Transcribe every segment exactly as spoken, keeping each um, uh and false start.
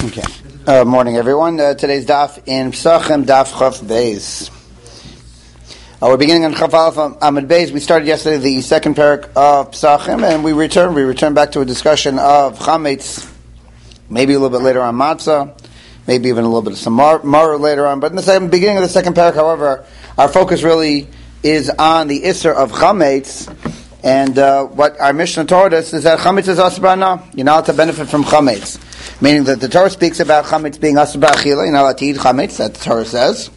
Okay. Uh, morning, everyone. Uh, today's daf in Pesachim, daf Chaf Beis. Uh, we're beginning on Chaf Aleph Amud Beis. We started yesterday the second parak of Pesachim, and we return. We return back to a discussion of chametz. Maybe a little bit later on matzah, maybe even a little bit of some mar, mar later on. But in the second, beginning of the second parak, however, our focus really is on the isser of chametz. And uh, what our Mishnah taught us is that chametz is asur b'hana. You're not allowed to benefit from chametz. Meaning that the Torah speaks about chametz being asur b'achila. You're not allowed to eat chametz, that the Torah says.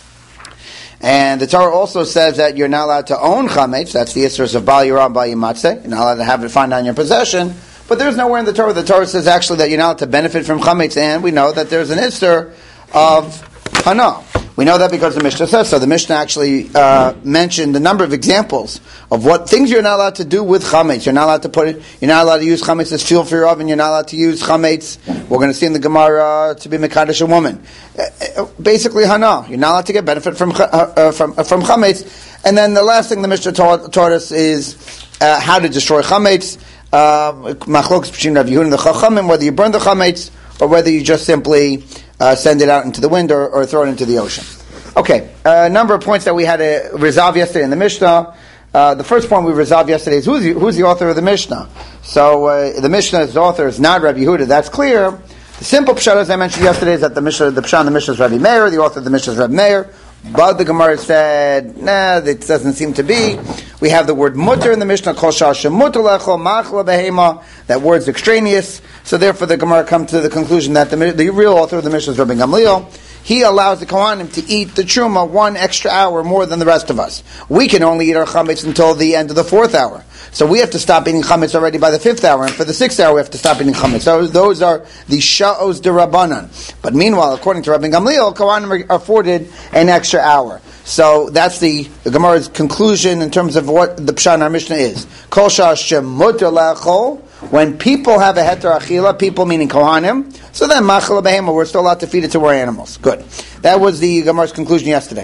And the Torah also says that you're not allowed to own chametz. That's the issues of bal yirah, bal yimatzeh. You're not allowed to have it find on your possession. But there's nowhere in the Torah the Torah says actually that you're not allowed to benefit from chametz. And we know that there's an issur of hana. We know that because the Mishnah says so. The Mishnah actually uh, mentioned a number of examples of what things you're not allowed to do with chametz. You're not allowed to put it. You're not allowed to use chametz as fuel for your oven. You're not allowed to use chametz. We're going to see in the Gemara to be mekadesh a woman. Uh, basically, hana. You're not allowed to get benefit from uh, uh, from uh, from chametz. And then the last thing the Mishnah taught, taught us is uh, how to destroy chametz. Machlokas between Rav Yehuda and the Chachamim, whether you burn the chametz or whether you just simply Uh, send it out into the wind or, or throw it into the ocean. Okay, a uh, number of points that we had to resolve yesterday in the Mishnah. Uh, the first point we resolved yesterday is who's the, who's the author of the Mishnah. So uh, the Mishnah's author is not Rabbi Yehuda, that's clear. The simple pshat, as I mentioned yesterday, is that the Mishnah, the pshat in the Mishnah is Rabbi Meir, the author of the Mishnah is Rabbi Meir. But the Gemara said, nah, it doesn't seem to be. We have the word mutter in the Mishnah, kol shah shemuter lecho machla behema. That word's extraneous. So therefore the Gemara comes to the conclusion that the, the real author of the Mishnah is Rabbi Gamliel. He allows the Kohanim to eat the truma one extra hour more than the rest of us. We can only eat our chametz until the end of the fourth hour. So we have to stop eating chametz already by the fifth hour, and for the sixth hour we have to stop eating chametz. So those are the sha'os derabanan. But meanwhile, according to Rabbi Gamliel, Kohanim are afforded an extra hour. So that's the, the Gemara's conclusion in terms of what the pshat in our Mishnah is. Kol shah shemuter la'achol. When people have a heter achila, people meaning Kohanim, so then machla behema, we're still allowed to feed it to our animals. Good. That was the Gemara's conclusion yesterday.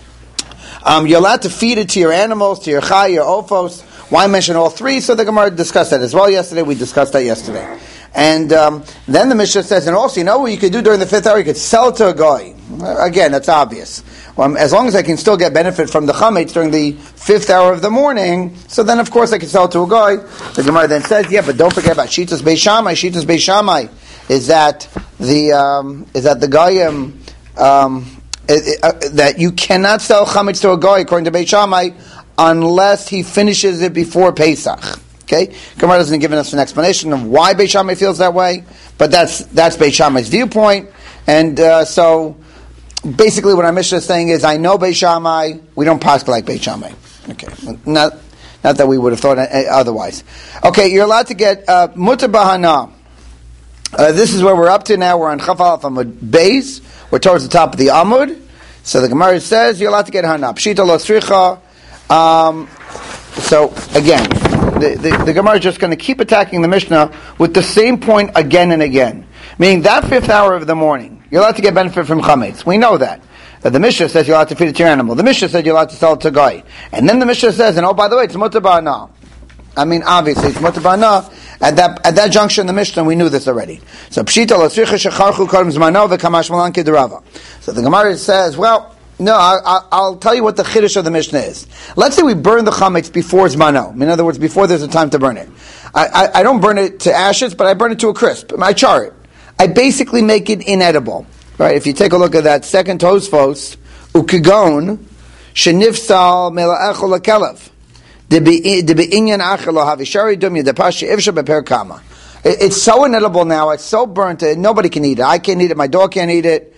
Um, you're allowed to feed it to your animals, to your chai, your ophos. Why mention all three? So the Gemara discussed that as well yesterday. We discussed that yesterday. And um, then the Mishnah says, and also, you know what you could do during the fifth hour? You could sell it to a guy. Again, that's obvious. Well, as long as I can still get benefit from the chametz during the fifth hour of the morning, so then of course I can sell it to a guy. The Gemara then says, yeah, but don't forget about Shitas Beis Shammai. Shitas Beis Shammai is that the um, is that the guy um, um, it, uh, that you cannot sell chametz to a guy according to Beis Shammai unless he finishes it before Pesach. Okay, Gemara doesn't give us an explanation of why Beis Shammai feels that way, but that's that's Beis Shammai's viewpoint, and uh, so. Basically, what our Mishnah is saying is, I know Beis Shammai, we don't pass like Beis Shammai. Okay, not not that we would have thought otherwise. Okay, you're allowed to get uh, mutar b'hana. Uh, this is where we're up to now. We're on Chaf Aleph Amud Beis. We're towards the top of the Amud. So the Gemara says you're allowed to get hana. Pshita lo tzricha. Um, so again, the, the, the Gemara is just going to keep attacking the Mishnah with the same point again and again. Meaning that fifth hour of the morning, you're allowed to get benefit from chametz. We know that. That the Mishnah says you're allowed to feed it to your animal. The Mishnah said you're allowed to sell it to a guy. And then the Mishnah says, and oh, by the way, it's mutar b'hana. I mean, obviously, it's mutar b'hana. At that, at that junction in the Mishnah, we knew this already. So, pshita lo tzricha shecharchu kodem zmano v'kamash malan kedrava. So the Gemara says, well, no, I, I, I'll tell you what the chiddush of the Mishnah is. Let's say we burn the chametz before zmano. In other words, before there's a time to burn it. I, I, I don't burn it to ashes, but I burn it to a crisp. I char it. I basically make it inedible. Right? If you take a look at that second Tosfos, ukigon shenifsal mela'echol lekelev debe'inyan achelo havishari dumya depashi ifsha beper kama. It's so inedible now. It's so burnt. Nobody can eat it. I can't eat it. My dog can't eat it.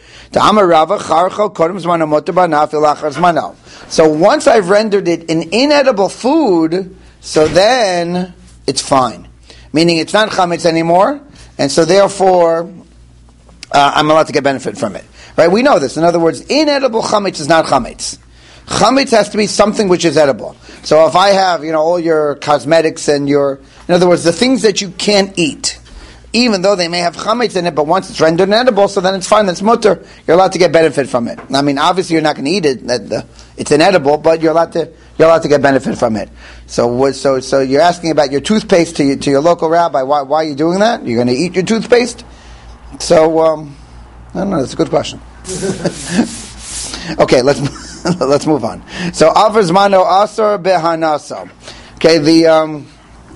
So once I've rendered it an inedible food, so then it's fine. Meaning it's not chametz anymore, and so therefore uh, I'm allowed to get benefit from it. Right? We know this. In other words, inedible chametz is not chametz. Chametz has to be something which is edible. So if I have, you know, all your cosmetics and your, in other words, the things that you can't eat, even though they may have chametz in it, but once it's rendered inedible, so then it's fine, that's mutter, you're allowed to get benefit from it. I mean, obviously you're not going to eat it, that the, it's inedible, but you're allowed to, you're allowed to get benefit from it. So, so, so you're asking about your toothpaste to your, to your local rabbi, why, why are you doing that? You're going to eat your toothpaste? So, um, I don't know, that's a good question. Okay, let's let's move on. So, Avar Zmano Asar Behanasa. Okay, the um,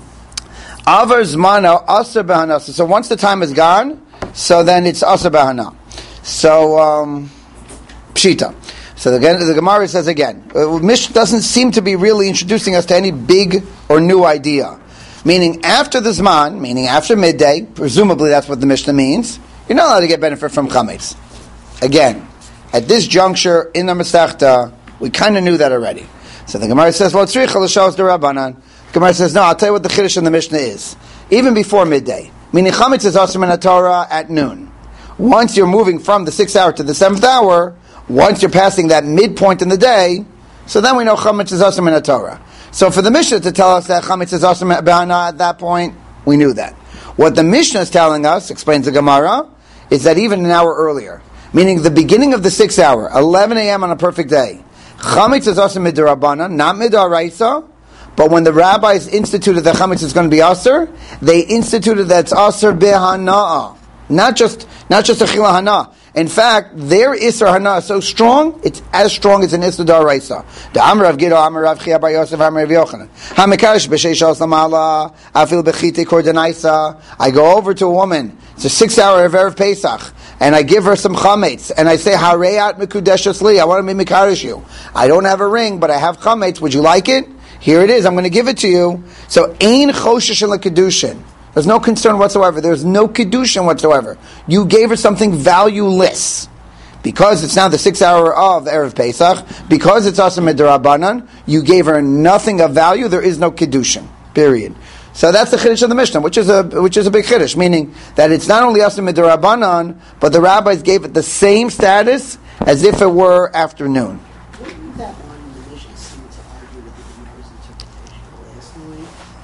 Avar Zmano Asar Behanasa. So, once the time is gone, so then it's Asar Behana. So, um, Pshita. So again, the Gemara says again, uh, Mishnah doesn't seem to be really introducing us to any big or new idea. Meaning after the Zman, meaning after midday, presumably that's what the Mishnah means, you're not allowed to get benefit from Chametz. Again, at this juncture in the Masechta, we kind of knew that already. So the Gemara says, Lo tzricha l'shos d'Rabbanan. The Gemara says, no, I'll tell you what the Chiddush in the Mishnah is. Even before midday. Meaning Chametz is also min Torah at noon. Once you're moving from the sixth hour to the seventh hour, once you're passing that midpoint in the day, so then we know Chametz is also min Torah. So for the Mishnah to tell us that Chametz is also Behana at that point, we knew that. What the Mishnah is telling us, explains the Gemara, is that even an hour earlier, meaning the beginning of the sixth hour, eleven a.m. on a perfect day, Chametz is also midrabbanan, not midaraisa, but when the rabbis instituted that Chametz is going to be aser, they instituted that it's aser behana, not just not just a chila hana. In fact, their Isra Hana is so strong, it's as strong as an Isra Daraisa. The Amar of Giddo, Amar of Chia Bar Yosef, Amar of Yochanan. HaMekarish b'shei shos lamala, afil b'chite kordenaisa. I go over to a woman, it's a six hour of Erev Pesach, and I give her some chametz, and I say, Hareyat mekudeshes li, I want to be Mekarish you. I don't have a ring, but I have chametz, would you like it? Here it is, I'm going to give it to you. So, ein choshesh in kedushin. There's no concern whatsoever. There's no kedushin whatsoever. You gave her something valueless. Because it's now the sixth hour of Erev Pesach, because it's also midrabanan, you gave her nothing of value, there is no kedushin. Period. So that's the chiddush of the Mishnah, which is a which is a big chiddush, meaning that it's not only also midrabanan, but the rabbis gave it the same status as if it were afternoon. Wouldn't that one in the Mishnah seem to argue with the Gemara's interpretation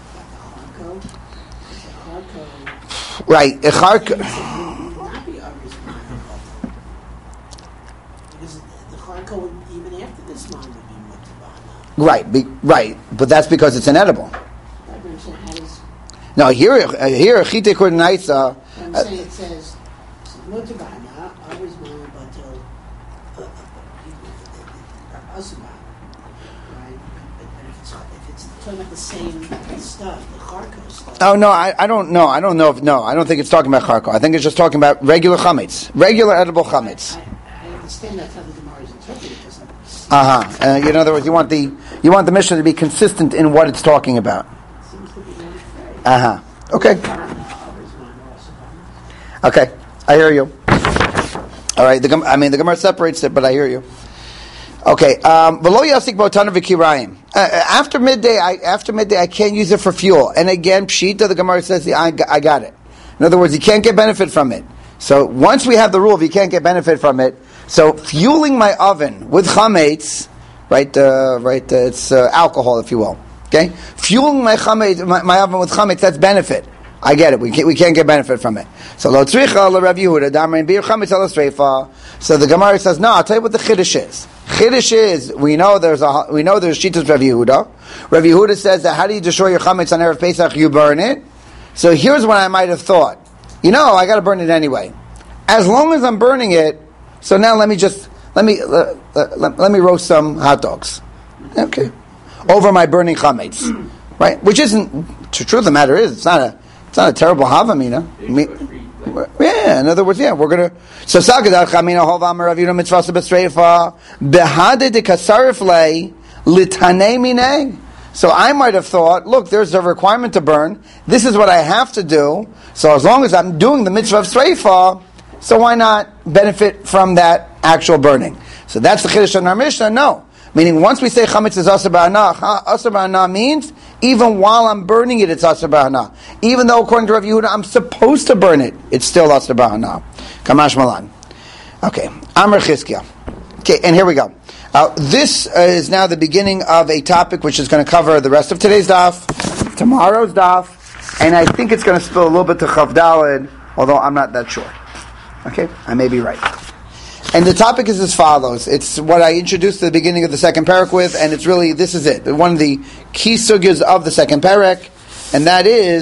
last night about the Harko? Right, a Harko. Not be Arizman. Because the Harko, would, even after this man, would be Mutabana. Right, be, right, but that's because it's inedible. No, here, here, chite kordenaisa. I'm saying it says Mutabana, Arizman, but Asuma, right? But if it's if it's talking about the same stuff, the Harko stuff. Oh no, I, I don't know. I don't know if no. I don't think it's talking about charko. I think it's just talking about regular chametz, regular edible chametz. I, I understand that's how the Gemara is interpreted. Uh huh. Uh, in other words, you want the you want the Mishnah to be consistent in what it's talking about. Seems to be very Uh huh. Okay. Okay. I hear you. All right. The, I mean, the Gemara separates it, but I hear you. Okay. Um, uh, after midday, I after midday, I can't use it for fuel. And again, Pshita, the Gemara says, I, I got it. In other words, you can't get benefit from it. So once we have the rule of you can't get benefit from it, so fueling my oven with chametz, right? Uh, right. Uh, it's uh, alcohol, if you will. Okay, fueling my chametz, my, my oven with chametz, that's benefit. I get it. We can't, we can't get benefit from it. So lo tzricha la Rav Yehuda damerin bir chametz ala sreifa. So the Gemara says, no, I'll tell you what the chiddush is. Chiddush is we know there's a we know there's shitas Rav Yehuda. Rav Yehuda says that how do you destroy your chametz on Erev Pesach? You burn it. So here's what I might have thought. You know, I got to burn it anyway. As long as I'm burning it, so now let me just let me uh, uh, let, let me roast some hot dogs. Okay. Over my burning chametz, right? Which isn't. The truth of the matter is, it's not a, it's not a terrible havamina. Yeah, in other words, yeah, we're gonna. So sagadat chamina hovam ravina mitzvasa b'streifa behade de kasariflei litane mineg. So I might have thought, look, there's a requirement to burn. This is what I have to do. So as long as I'm doing the mitzvah of streifa, so why not benefit from that actual burning? So that's the chiddush in our Mishnah. No. Meaning, once we say chametz is asar b'hana, asar b'hana means even while I'm burning it, it's asar b'hana. Even though, according to Rav Yehuda, I'm supposed to burn it, it's still asar b'hana. Kamash malan. Okay, Amar Chizkiah. Okay, and here we go. Uh, this uh, is now the beginning of a topic which is going to cover the rest of today's daf, tomorrow's daf, and I think it's going to spill a little bit to Chav Daled, although I'm not that sure. Okay, I may be right. And the topic is as follows. It's what I introduced at the beginning of the second parak with, and it's really, this is it. One of the key sugyas of the second parak, and that is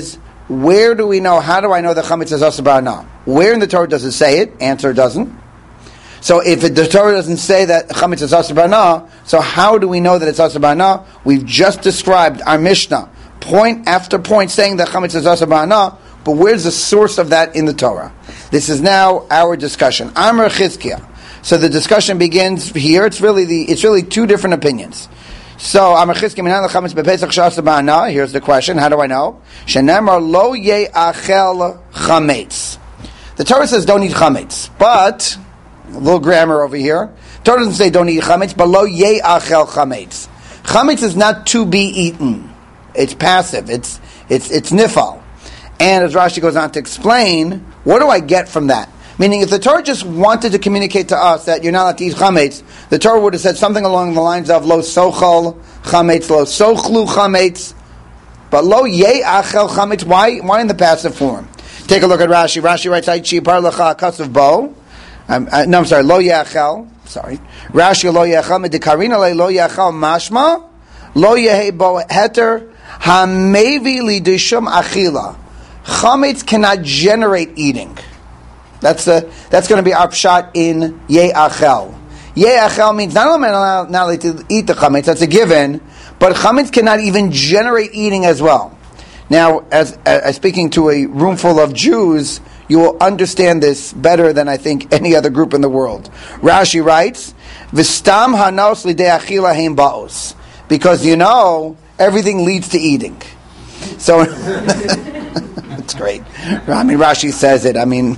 where do we know, how do I know that chametz is asur b'hana? Where in the Torah does it say it? Answer, doesn't. So if it, the Torah doesn't say that chametz is asur b'hana, so how do we know that it's asur b'hana? We've just described our Mishnah, point after point, saying that chametz is asur b'hana, but where's the source of that in the Torah? This is now our discussion. Amar Chizkiah. So the discussion begins here. It's really the it's really two different opinions. So Amar Chizkiah minan chametz bepesach shasur b'hana. Here's the question: how do I know? Shenemar lo ye'achel chametz. The Torah says don't eat chametz, but a little grammar over here. The Torah doesn't say don't eat chametz, but lo ye'achel chametz. Chametz is not to be eaten. It's passive. It's it's it's nifal. And as Rashi goes on to explain, what do I get from that? Meaning, if the Torah just wanted to communicate to us that you're not allowed to eat chametz, the Torah would have said something along the lines of lo sochal chametz, lo sochlu chametz, but lo ye'achel chametz. Why? Why in the passive form? Take a look at Rashi. Rashi writes, "Aichi parlecha kasav bo." Um, uh, no, I'm sorry. Lo ye'achel. Sorry. Rashi lo ye'achel medikarina le lo ye'achel mashma lo yehe bo heter hamevi lidishum achila. Chametz cannot generate eating. That's the that's going to be our pshat in ye'achel. Ye'achel means not only not allowed to eat the chametz, that's a given, but chametz cannot even generate eating as well. Now, as, as speaking to a room full of Jews, you will understand this better than I think any other group in the world. Rashi writes, "V'stam hanos lidei achila heim baos," because you know everything leads to eating. So. It's great. I mean, Rashi says it. I mean,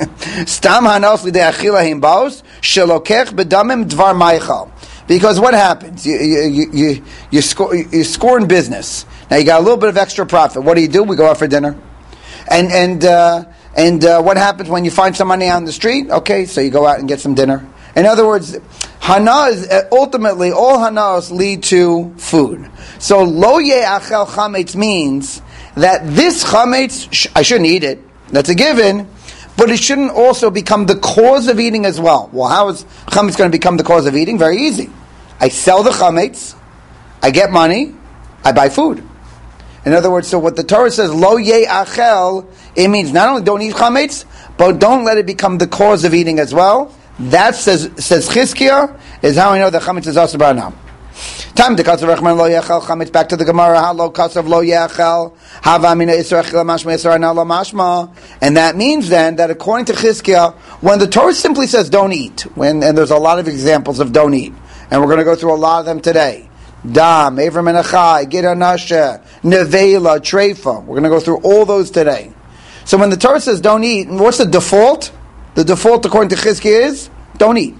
Stam hanos lidei achila him baos shelokech bedamim dvar maichal. Because what happens? You you you you score you score in business. Now you got a little bit of extra profit. What do you do? We go out for dinner. And and uh, and uh, what happens when you find some money on the street? Okay, so you go out and get some dinner. In other words, hana is ultimately all hanas lead to food. So lo ye'achel chametz means that this chametz, sh- I shouldn't eat it. That's a given, but it shouldn't also become the cause of eating as well. Well, how is chametz going to become the cause of eating? Very easy. I sell the chametz, I get money, I buy food. In other words, so what the Torah says, lo ye'achel, it means not only don't eat chametz, but don't let it become the cause of eating as well. That says says Chizkiah is how I know that chametz is asur b'hana. Time to kasav rechman lo yechel chametz. Back to the Gemara. How lo kasav lo yechel hava mina isra achila mashma isra na lo mashma. And that means then that according to Chizkiah, when the Torah simply says don't eat, when and there's a lot of examples of don't eat, and we're going to go through a lot of them today. Dam, Avram Menachai, Gidar Nasha, Nevela, Treifa. We're going to go through all those today. So when the Torah says don't eat, what's the default? The default according to Chizkiah is don't eat.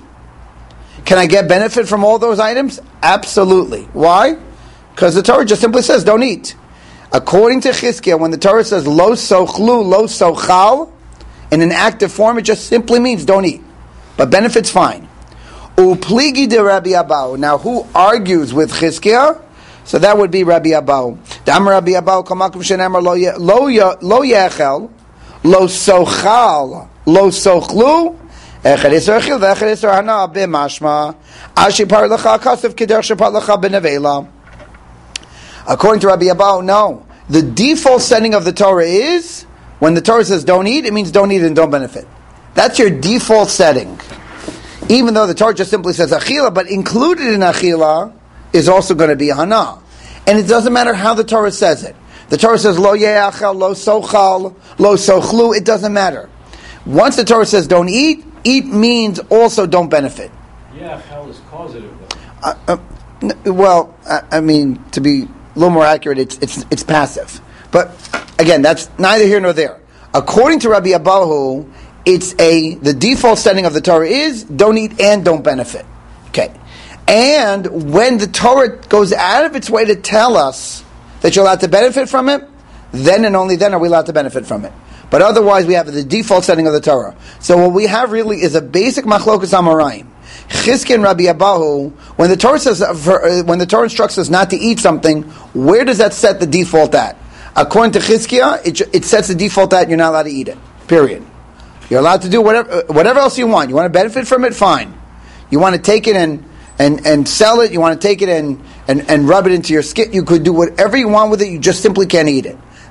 Can I get benefit from all those items? Absolutely. Why? Because the Torah just simply says don't eat. According to Chizkiah, when the Torah says lo sochlu, lo sochal, in an active form, it just simply means don't eat. But benefit's fine. Upligi de Rabbi Abau. Now, who argues with Chizkiah? So that would be Rabbi Abau. Dam Rabbi Abau kamakum shenemar lo lo yechel, lo sochal, lo sochlu. Echad Yisrael Chil v'Echad Yisrael Hana b'mashma Ashi Parlecha Kasav Kederch Parlecha b'Nevela. According to Rabbi Abau, no. The default setting of the Torah is when the Torah says don't eat, it means don't eat and don't benefit. That's your default setting. Even though the Torah just simply says Achila, but included in Achila is also going to be Hana. And it doesn't matter how the Torah says it. The Torah says Lo Ye'achal, Lo Sochal, Lo Sochlu, it doesn't matter. Once the Torah says don't eat, eat means also don't benefit. Yeah, hell is causative though. Uh, uh, n- well, I, I mean, to be a little more accurate, it's it's it's passive. But again, that's neither here nor there. According to Rabbi Abahu, it's a the default setting of the Torah is don't eat and don't benefit. Okay, and when the Torah goes out of its way to tell us that you're allowed to benefit from it, then and only then are we allowed to benefit from it. But otherwise, we have the default setting of the Torah. So what we have really is a basic machlokas amoraim. Chizkiah and Rabbi Abahu, when the Torah says, for, when the Torah instructs us not to eat something, where does that set the default at? According to Chizkiah, it, it sets the default at you're not allowed to eat it. Period. You're allowed to do whatever whatever else you want. You want to benefit from it, fine. You want to take it and and, and sell it. You want to take it and, and, and rub it into your skin. You could do whatever you want with it. You just simply can't eat it.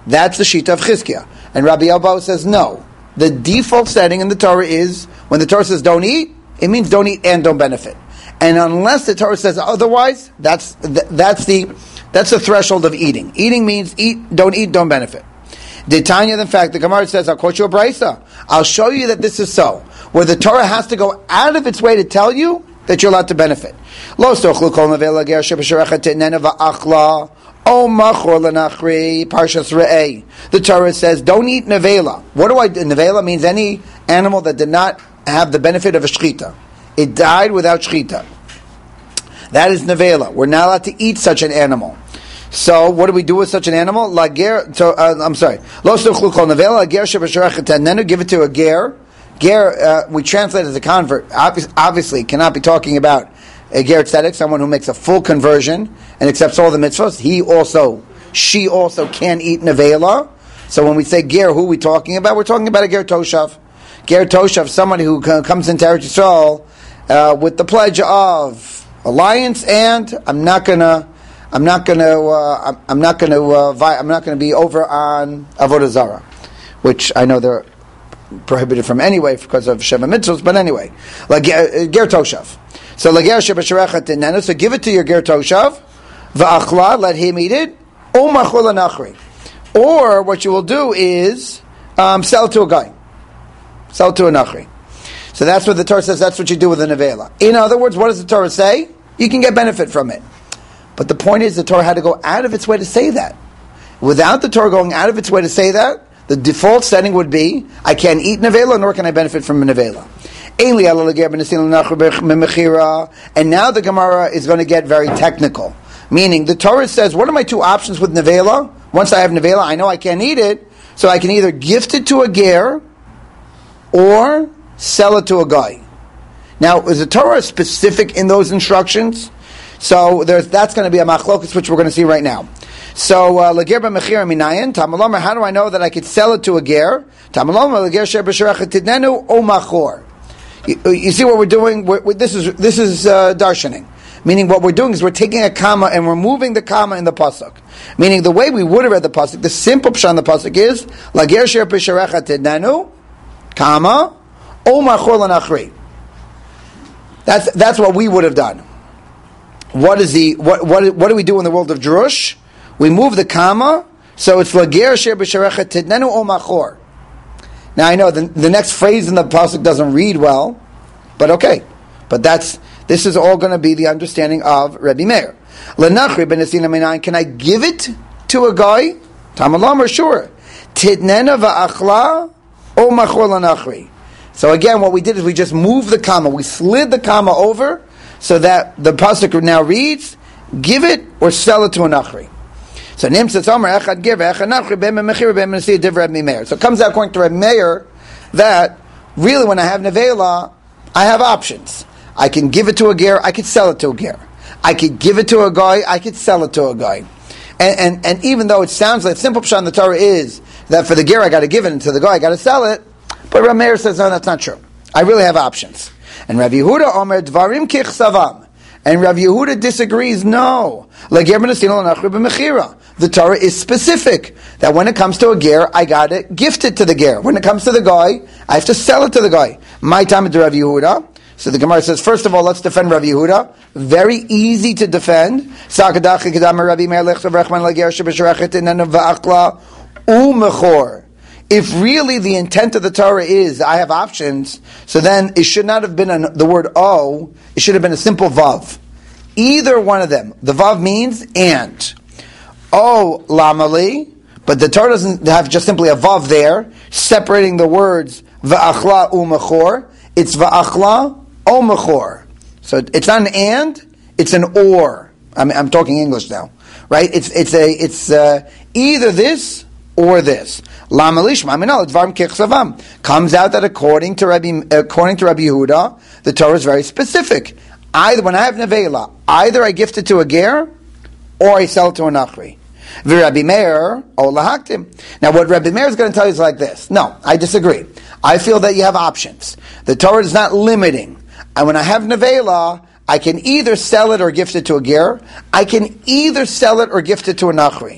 That's the Shita of Chizkiah. And Rabbi Abba says no. The default setting in the Torah is, when the Torah says don't eat, it means don't eat and don't benefit. And unless the Torah says otherwise, that's th- that's the that's the threshold of eating. Eating means eat, don't eat, don't benefit. The Tanya, in fact, the Gemara says, I'll quote you a brisa. I'll show you that this is so. Where the Torah has to go out of its way to tell you that you're allowed to benefit. Lo stochlu kol nevela ger shebesherechet tenena va'achla o machor lenachri parshas re'eh. The Torah says, don't eat nevela. What do I do? Nevela means any animal that did not have the benefit of a shechita. It died without shechita. That is nevela. We're not allowed to eat such an animal. So, what do we do with such an animal? La ger, so, uh, I'm sorry. Lo stochlu kol nevela ger shebesherechet tenena. Give it to a ger. Ger, uh, we translate as a convert. Obviously, obviously, cannot be talking about a ger tzedek, someone who makes a full conversion and accepts all the mitzvahs. He also, she also can eat nevela. So when we say ger, who are we talking about? We're talking about a ger toshav. Ger toshav, somebody who comes into Eretz Yisrael uh, with the pledge of alliance, and I'm not gonna, I'm not gonna, uh, I'm, I'm not gonna, uh, vi- I'm not gonna be over on avodah zarah, which I know they're prohibited from anyway because of Shema Mitzvahs, but anyway, like uh, ger toshav. So lager shebesherechet tenena. So give it to your ger toshav, va'achla, let him eat it, o machol lenachri. Or what you will do is um, sell it to a guy, sell it to a nachri. So that's what the Torah says. That's what you do with a nevela. In other words, what does the Torah say? You can get benefit from it. But the point is, the Torah had to go out of its way to say that. Without the Torah going out of its way to say that, the default setting would be, I can't eat nevela, nor can I benefit from a nevela. And now the Gemara is going to get very technical. Meaning, the Torah says, what are my two options with nevela? Once I have nevela, I know I can't eat it, so I can either gift it to a ger, or sell it to a guy. Now, is the Torah specific in those instructions? So there's, that's going to be a machlokus, which we're going to see right now. So, lager b'mechira minayin, tamalomer, how do I know that I could sell it to a ger? Tamalomer, lager shebesherechet tidnenu o machor. You see what we're doing? We're, we're, this is this is uh, darshaning. Meaning what we're doing is we're taking a comma and we're moving the comma in the pasuk. Meaning the way we would have read the pasuk, the simple pshat in the pasuk is, lager shebesherechet tidnenu, comma, o machor lenachri. That's that's what we would have done. What is the what what what do we do in the world of Drush? We move the comma, so it's lager shebesherechet tidnenu o machor. Now I know the, the next phrase in the pasuk doesn't read well, but okay. But that's this is all going to be the understanding of Rebbe Meir. Lenachri ben Esina Minayin, can I give it to a guy? Tamalam, sure. Tidnena va'achla o machor lenachri. So again, what we did is we just moved the comma. We slid the comma over so that the pasuk now reads, give it or sell it to a nachri. So Nimtzatz Omer Echad Ger Echad Nachri Be'em Mechira Be'em Nasi Div Rebbe Meir. So it comes out according to Rebbe Meir that really when I have nevela, I have options. I can give it to a ger, I could sell it to a ger. I could give it to a guy, I could sell it to a guy. And and, and even though it sounds like simple pshat in the Torah is that for the ger I got to give it, and to the guy I got to sell it, but Rebbe Meir says no, that's not true. I really have options. And Rav Yehuda Omer Dvarim Kichsavam. And Rav Yehuda disagrees, no. The Torah is specific, that when it comes to a ger, I got to gift it to the ger. When it comes to the guy, I have to sell it to the guy. My time to Rav Yehuda. So the Gemara says, first of all, let's defend Rav Yehuda. Very easy to defend. If really the intent of the Torah is, I have options, so then it should not have been an, the word O, it should have been a simple vav. Either one of them. The vav means and. O lamali, but the Torah doesn't have just simply a vav there, separating the words va'achla u'mechor. It's va'achla o mechor. So it's not an and, it's an or. I'm, I'm talking English now, right? It's it's a it's uh, either this or this. Comes out that according to Rabbi, according to Rabbi Yehuda, the Torah is very specific. Either when I have nevela, either I gift it to a ger, or I sell it to a nachri. Rabbi Meir, olahaktim. Now, what Rabbi Meir is going to tell you is like this. No, I disagree. I feel that you have options. The Torah is not limiting. And when I have nevela, I can either sell it or gift it to a ger. I can either sell it or gift it to a nachri.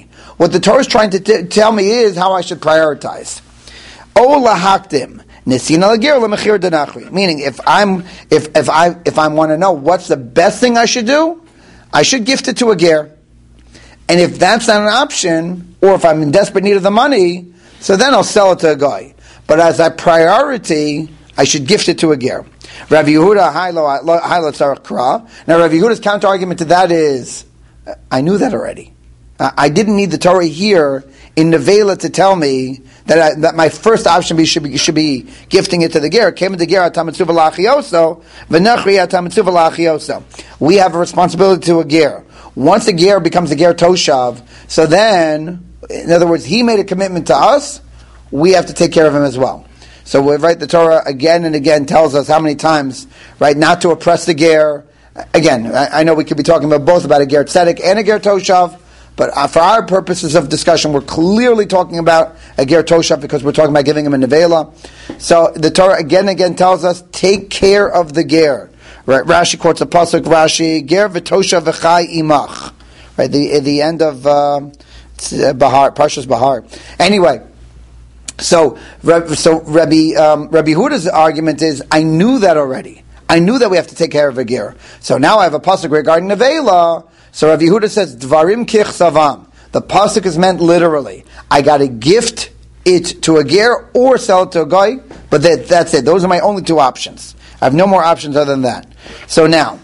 What the Torah is trying to t- tell me is how I should prioritize. O lahakdim nisina lagir lemechir denachri. Meaning, if I'm if if I if I want to know what's the best thing I should do, I should gift it to a ger. And if that's not an option, or if I'm in desperate need of the money, so then I'll sell it to a guy. But as a priority, I should gift it to a ger. Rav Yehuda Hailo Tzarech Kra. Now, Rav Yehuda's counter argument to that is, I knew that already. I didn't need the Torah here in Nevela to tell me that I, that my first option be, should be should be gifting it to the ger. Came the ger atamitzuva lachioso, v'nachri atamitzuva lachioso. We have a responsibility to a ger. Once a ger becomes a ger toshav, so then, in other words, he made a commitment to us. We have to take care of him as well. So we right, the Torah again and again tells us how many times, right, not to oppress the ger. Again, I, I know we could be talking about both about a ger tzedek and a ger toshav. But uh, for our purposes of discussion, we're clearly talking about a ger toshav because we're talking about giving him a nevela. So the Torah again and again tells us, take care of the ger. Right? Rashi quotes a pasuk, Rashi, ger v'toshav v'chai imach. Right? The at the end of uh, Bahar, Parshas Bahar. Anyway, so so Rabbi um, Rabbi Huda's argument is, I knew that already. I knew that we have to take care of a ger. So now I have a pasuk regarding nevela. So Rav Yehuda says, Dvarim kich savam. The pasuk is meant literally. I got to gift it to a ger or sell it to a guy, but that, that's it. Those are my only two options. I have no more options other than that. So now,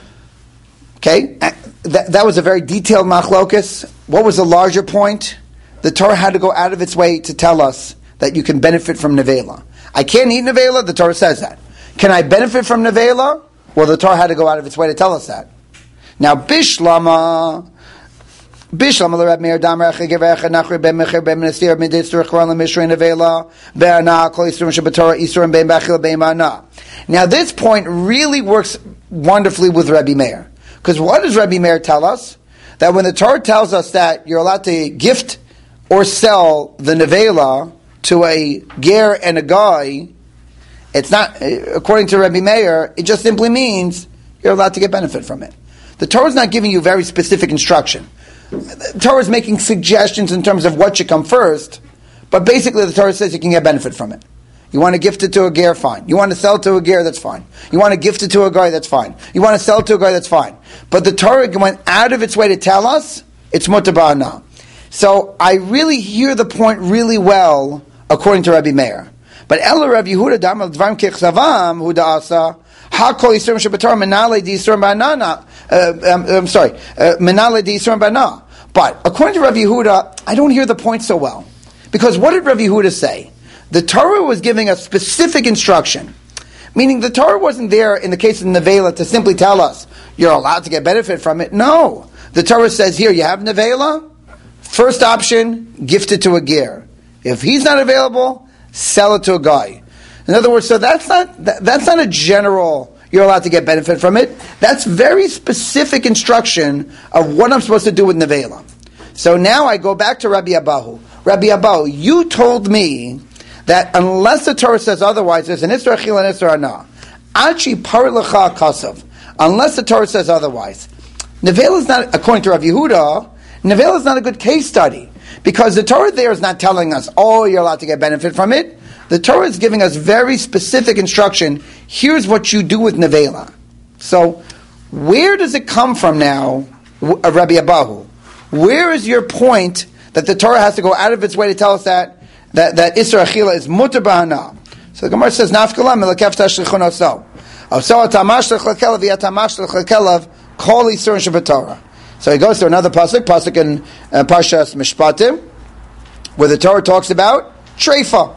okay, that, that was a very detailed machlokus. What was the larger point? The Torah had to go out of its way to tell us that you can benefit from nevela. I can't eat nevela, the Torah says that. Can I benefit from nevela? Well, the Torah had to go out of its way to tell us that. Now, Bishlama, Bishlama l'Rab Meir Damar Achigevecha Nachri Ben Mecher Ben Menesir Ben Ditzur Chron LeMishrin Nevela Be'ana Kol Yisurim Shabbatorah Yisurim Ben Bachil Ben Ma'ana. Now, this point really works wonderfully with Rabbi Meir, because what does Rabbi Meir tell us? That when the Torah tells us that you're allowed to gift or sell the nevela to a ger and a guy, it's not, according to Rabbi Meir, it just simply means you're allowed to get benefit from it. The Torah is not giving you very specific instruction. The Torah is making suggestions in terms of what should come first, but basically the Torah says you can get benefit from it. You want to gift it to a ger, fine. You want to sell it to a ger, that's fine. You want to gift it to a guy, that's fine. You want to sell it to a guy, that's fine. But the Torah went out of its way to tell us it's mutar ba'ana. So I really hear the point really well according to Rabbi Meir. But Ella Rabbi Yehuda Damal Dvarim Kich Savam Huda Asa Hakol Yisurim Shabbatorah Menale Di Yisurim Ba'ana. I'm sorry, Menale Di Yisurim Ba'ana. But according to Rabbi Yehuda, I don't hear the point so well, because what did Rabbi Yehuda say? The Torah was giving a specific instruction, meaning the Torah wasn't there in the case of nevela to simply tell us you're allowed to get benefit from it. No, the Torah says here you have nevela. First option, gift it to a ger. If he's not available, sell it to a guy. In other words, so that's not that, that's not a general, you're allowed to get benefit from it. That's very specific instruction of what I'm supposed to do with nevela. So now I go back to Rabbi Abahu. Rabbi Abahu, you told me that unless the Torah says otherwise, there's an Isra Achil and Isra Ana. Achi par lecha kasav. Unless the Torah says otherwise. Nevela is not, according to Rav Yehuda, nevela is not a good case study. Because the Torah there is not telling us, oh, you're allowed to get benefit from it. The Torah is giving us very specific instruction. Here's what you do with nevela. So, where does it come from now, Rabbi Abahu? Where is your point that the Torah has to go out of its way to tell us that that, that Isra Achila is mutar ba'ana? So the Gemara says, Nafkala melakef tashlichun oso. Oso atamash l'chlekelav yatamash l'chlekelav kol Yisurim Shabbatorah. So he goes to another pasuk, pasuk in uh, Parshas Mishpatim, where the Torah talks about treifa.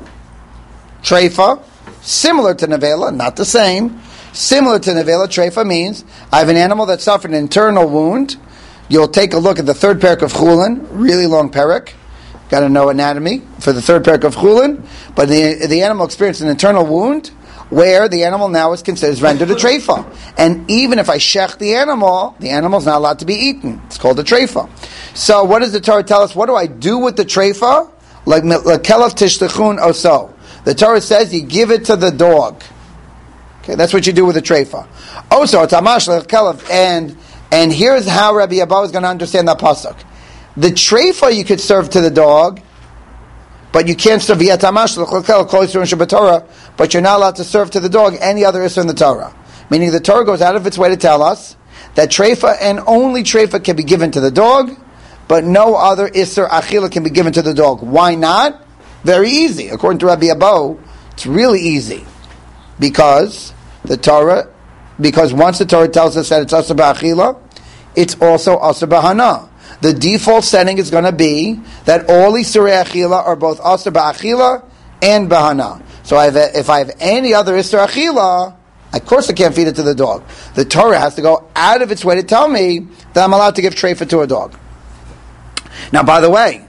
Treifa, similar to nevela, not the same. Similar to nevela, treifa means I have an animal that suffered an internal wound. You'll take a look at the third parak of Chulin, really long parak. Got to know anatomy for the third parak of Chulin. But the the animal experienced an internal wound where the animal now is considered rendered a treifa. And even if I shech the animal, the animal is not allowed to be eaten. It's called a treifa. So what does the Torah tell us? What do I do with the treifa? Like kelaf tishtechun oso. The Torah says you give it to the dog. Okay, that's what you do with a treifa. Also, it's amash kelaf. And and here's how Rabbi Abba is going to understand that pasuk. the treifa you could serve to the dog, but you can't serve via tamash l'chalkel kol yisur shabatorah. But you're not allowed to serve to the dog any other isur in the Torah. Meaning the Torah goes out of its way to tell us that treifa and only treifa can be given to the dog, but no other isur achila can be given to the dog. Why not? Very easy. According to Rabbi Abo, it's really easy. Because the Torah, because once the Torah tells us that it's asur ba'achila, it's also asur b'hana. The default setting is going to be that all isurei achila are both asur ba'achila and b'hana. So I have a, if I have any other isur achila, of course I can't feed it to the dog. The Torah has to go out of its way to tell me that I'm allowed to give treifa to a dog. Now, by the way,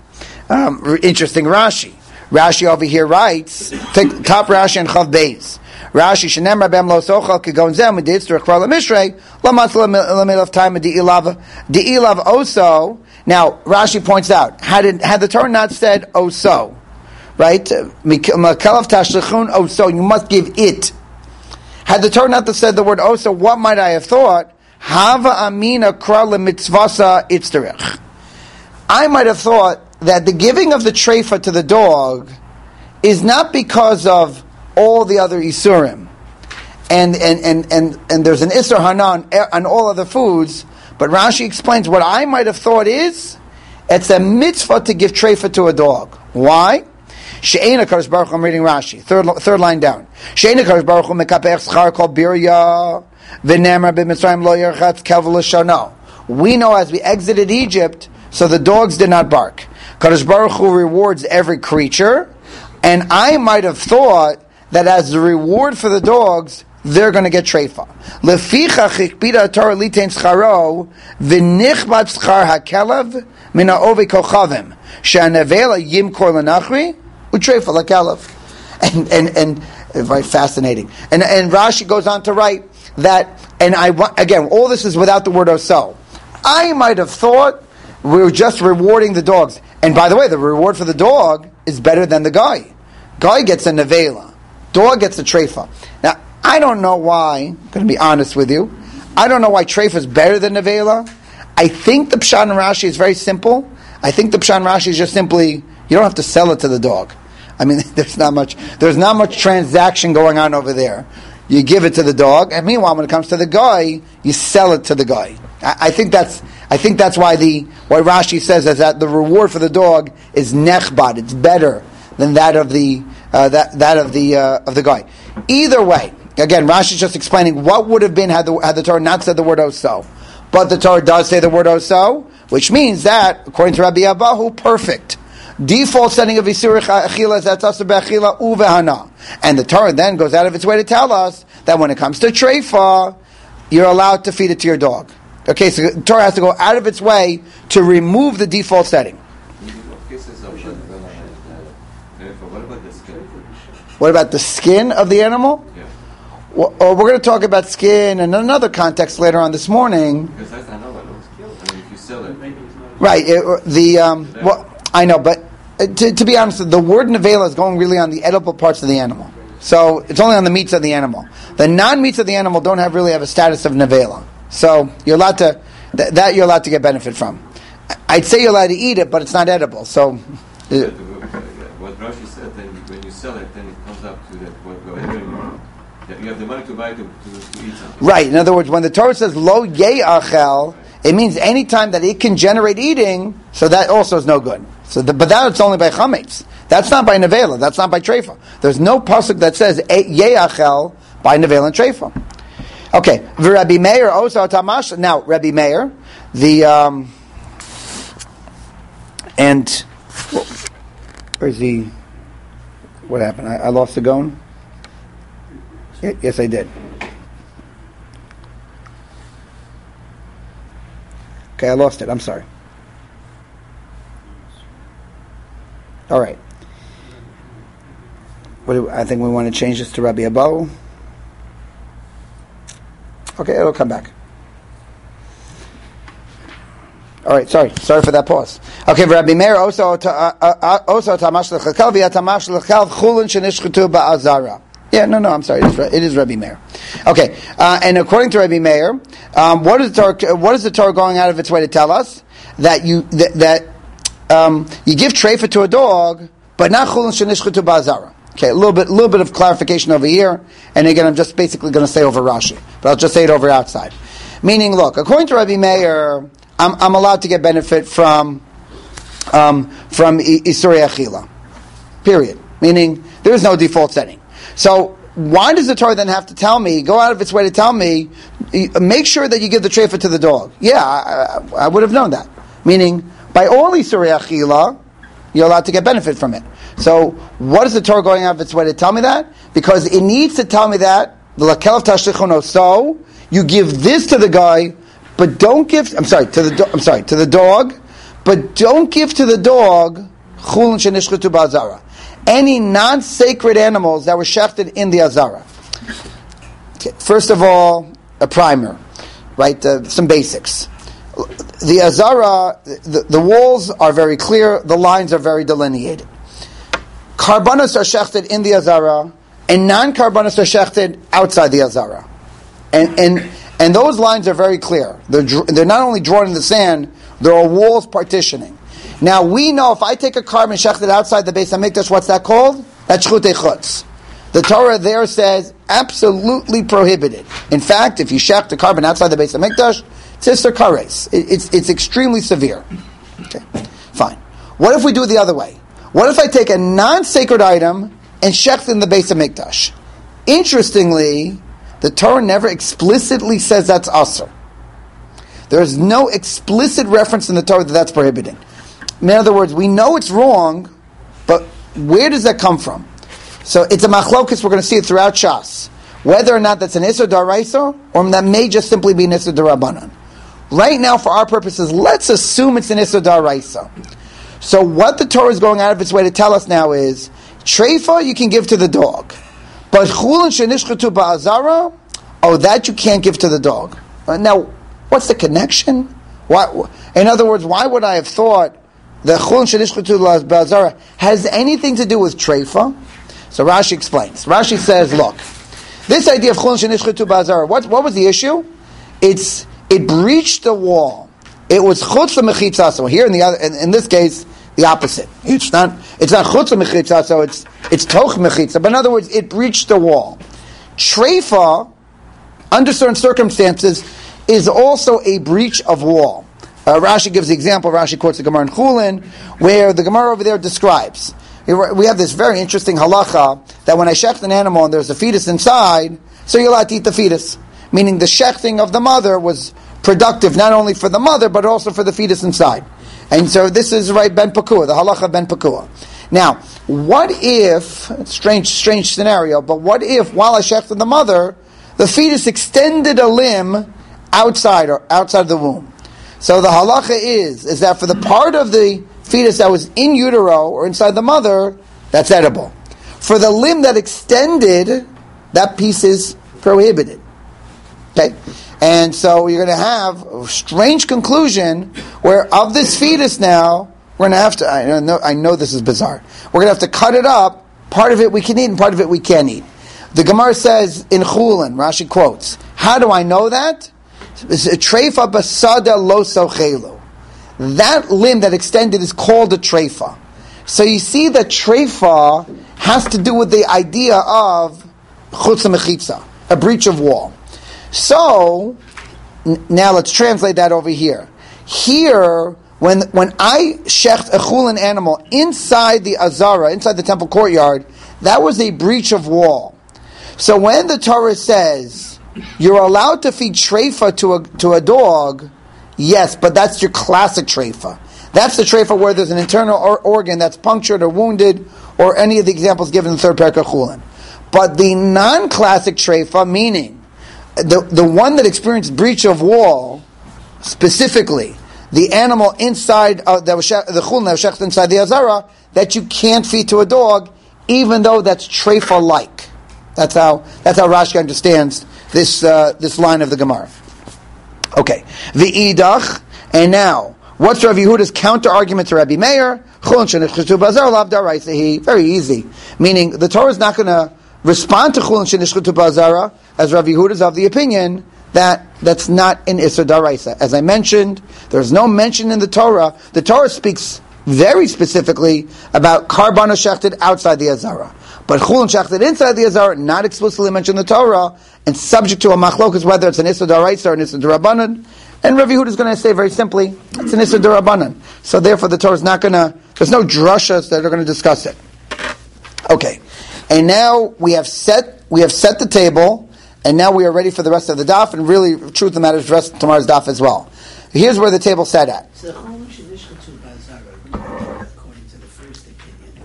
um, interesting Rashi. Rashi over here writes, take top Rashi and Chav Beis. Rashi shenem rabem lo sochal kegon zeh meditz to rekvar lemishrei lamatz lemil of time di ilav di ilav oso. Now Rashi points out, had it, had the Torah not said oso, right? Makalav tashlichun oso, you must give it. Had the Torah not said the word oso, what might I have thought? Hava amina kra lemitzvasa itzterich. I might have thought that the giving of the treifa to the dog is not because of all the other isurim, and and and and, and there's an isur hana on, on all other foods. But Rashi explains what I might have thought is it's a mitzvah to give treifa to a dog. Why? She'ena kadosh baruch hu, I'm reading Rashi, third third line down. She'ena kadosh baruch hu mekapech schar kol birya v'nemar b'mitzrayim lo yerchatz kevel l'shano. We know as we exited Egypt, so the dogs did not bark. Kadosh Baruch Hu rewards every creature, and I might have thought that as the reward for the dogs, they're going to get treifa. Lefichach ikpida Torah litein scharo v'nichbat schar hakelav min ha'ovei kochavim she'anevela yimkor lenachri u'treifa lakelav. And and and very fascinating. And and Rashi goes on to write that, and I again, all this is without the word oso. I might have thought we were just rewarding the dogs. And by the way, the reward for the dog is better than the guy. Guy gets a nevela. Dog gets a treifa. Now, I don't know why, I'm going to be honest with you, I don't know why treifa is better than nevela. I think the Pshat in Rashi is very simple. I think the Pshat in Rashi is just simply, you don't have to sell it to the dog. I mean, there's not much, there's not much transaction going on over there. You give it to the dog, and meanwhile, when it comes to the guy, you sell it to the guy. I, I think that's, I think that's why the why Rashi says is that the reward for the dog is nechbad. It's better than that of the uh, that that of the uh, of the guy. Either way, again, Rashi is just explaining what would have been had the had the Torah not said the word oso, but the Torah does say the word oso, which means that according to Rabbi Abahu, perfect. Default setting of Isurich Achila is that's asur b'achila uvehana, and the Torah then goes out of its way to tell us that when it comes to treifa, you're allowed to feed it to your dog. Okay, so the Torah has to go out of its way to remove the default setting. What about the skin? What about the skin of the animal? Yeah. Well, oh, we're going to talk about skin in another context later on this morning. Because that's not what it's killed. I mean, if you sell it. Right. It, the um, well, I know, but uh, to, to be honest, the word nevela is going really on the edible parts of the animal. So it's only on the meats of the animal. The non-meats of the animal don't have really have a status of nevela. So you're allowed to th- that you're allowed to get benefit from. I'd say you're allowed to eat it, but it's not edible. So, uh, what Rashi said, then when you sell it, then it comes up to that whatever you, that you have the money to buy to, to, to eat something. Right. In other words, when the Torah says lo ye'achel, it means any time that it can generate eating. So that also is no good. So, the, but that it's only by chametz. That's not by nevela. That's not by treifa. There's no pasuk that says ye'achel by nevela and treifa. Okay, Rabbi Meir also tamash. Now, Rabbi Meir, the um, and where's the? What happened? I, I lost the gon. Yes, I did. Okay, I lost it. I'm sorry. All right. What do, I think we want to change this to Rabbi Abo. Okay, it'll come back. All right, sorry, sorry for that pause. Okay, Rabbi Meir also also tamash lechakal via tamash lechal chulin shenishchutu ba'azara. Yeah, no, no, I'm sorry. It is, it is Rabbi Meir. Okay, uh, and according to Rabbi Meir, um, what is the Torah? What is the Torah going out of its way to tell us that you that, that um, you give treifa to a dog, but not chulin shenishchatu ba'azara. Okay, a little bit, little bit of clarification over here, and again, I'm just basically going to say over Rashi, but I'll just say it over outside. Meaning, look, according to Rabbi Meir, I'm, I'm allowed to get benefit from um, from Isurei Achila. Period. Meaning, there is no default setting. So, why does the Torah then have to tell me, go out of its way to tell me, make sure that you give the treifa to the dog? Yeah, I, I, I would have known that. Meaning, by all Isurei Achila, you're allowed to get benefit from it. So, what is the Torah going out of its way to tell me that? Because it needs to tell me that, so, you give this to the guy, but don't give, I'm sorry, to the do, I'm sorry, to the dog, but don't give to the dog chulin shenishchatu ba'azara. Any non-sacred animals that were shechted in the azara. Okay, first of all, a primer, right? Uh, some basics. The azara, the, the walls are very clear, the lines are very delineated. Karbanos are shechted in the azara, and non-karbanos are shechted outside the azara. And and and those lines are very clear. They're they're not only drawn in the sand, there are walls partitioning. Now we know if I take a carbon shechted outside the Beis Hamikdash, what's that called? That's chutei chutz. The Torah there says absolutely prohibited. In fact, if you shecht a carbon outside the Beis Hamikdash, it's iser kares. It's it's extremely severe. Okay, fine. What if we do it the other way? What if I take a non-sacred item and shecht in the Beis Hamikdash? Interestingly, the Torah never explicitly says that's asur. There is no explicit reference in the Torah that that's prohibited. In other words, we know it's wrong, but where does that come from? So it's a machlokus, we're going to see it throughout Shas. Whether or not that's an Isser Daraisa, or that may just simply be an Isser Darabanan. Right now, for our purposes, let's assume it's an Isser Daraisa. So what the Torah is going out of its way to tell us now is, treifa you can give to the dog. But chulin shenishchatu ba'azara, oh, that you can't give to the dog. Now, what's the connection? Why, in other words, why would I have thought that chulin shenishchatu ba'azara has anything to do with treifa? So Rashi explains. Rashi says, look, this idea of chulin shenishchatu ba'azara, what, what was the issue? It's it breached the wall. It was chutz l'mechitza. So here in the other, in, in this case, the opposite. It's not. It's not chutz l'mechitza. So it's it's toch mechitza. But in other words, it breached the wall. Treifa, under certain circumstances, is also a breach of wall. Uh, Rashi gives the example. Rashi quotes the Gemara in Chulin, where the Gemara over there describes. We have this very interesting halacha that when I shecht an animal and there's a fetus inside, so you're allowed to eat the fetus. Meaning the shechting of the mother was productive not only for the mother but also for the fetus inside. And so this is right ben pakua, the halacha ben pakua. Now, what if, strange, strange scenario, but what if while I shechted the mother, the fetus extended a limb outside or outside of the womb? So the halacha is, is that for the part of the fetus that was in utero or inside the mother, that's edible. For the limb that extended, that piece is prohibited. Okay? And so you're going to have a strange conclusion where of this fetus now, we're going to have to, I know, I know this is bizarre, we're going to have to cut it up, part of it we can eat and part of it we can't eat. The Gemara says in Chulin, Rashi quotes, how do I know that? Treifa basada lo sochelu. That limb that extended is called a treifa. So you see that treifa has to do with the idea of chutz mechitza, a breach of wall. So, n- now let's translate that over here. Here, when when I shecht a chulin animal inside the azara, inside the temple courtyard, that was a breach of wall. So when the Torah says, you're allowed to feed treifa to a, to a dog, yes, but that's your classic treifa. That's the treifa where there's an internal or- organ that's punctured or wounded, or any of the examples given in the third parak of chulin. But the non-classic treifa, meaning The the one that experienced breach of wall, specifically, the animal inside uh, that was she- the chulin that was shecht inside the azara, that you can't feed to a dog, even though that's treifa like. That's how that's how Rashi understands this uh, this line of the Gemara. Okay, the idach, and now what's Rav Yehuda's counter argument to Rabbi Meir? Chulin shenichtu b'azara lav daraisa. Very easy, meaning the Torah is not going to respond to chulin shenichtu b'azara, as Rav Yehuda is of the opinion that that's not an Isser Daraisa. As I mentioned, there's no mention in the Torah. The Torah speaks very specifically about Karban shechted outside the Azara. But Chulin shechted inside the Azara, not explicitly mentioned in the Torah, and subject to a machlokas whether it's an Issa D'Oraisa or an Issa D'Rabbanan. And Rav Yehuda is going to say very simply, it's an Issa D'Rabbanan. So therefore the Torah is not going to, there's no drushas that are going to discuss it. Okay. And now we have set, we have set the table, and now we are ready for the rest of the daf, and really, truth of the matter is the rest of tomorrow's daf as well. Here's where the table's set at. So the Chulin Shenishka to Bazara, according to the first opinion,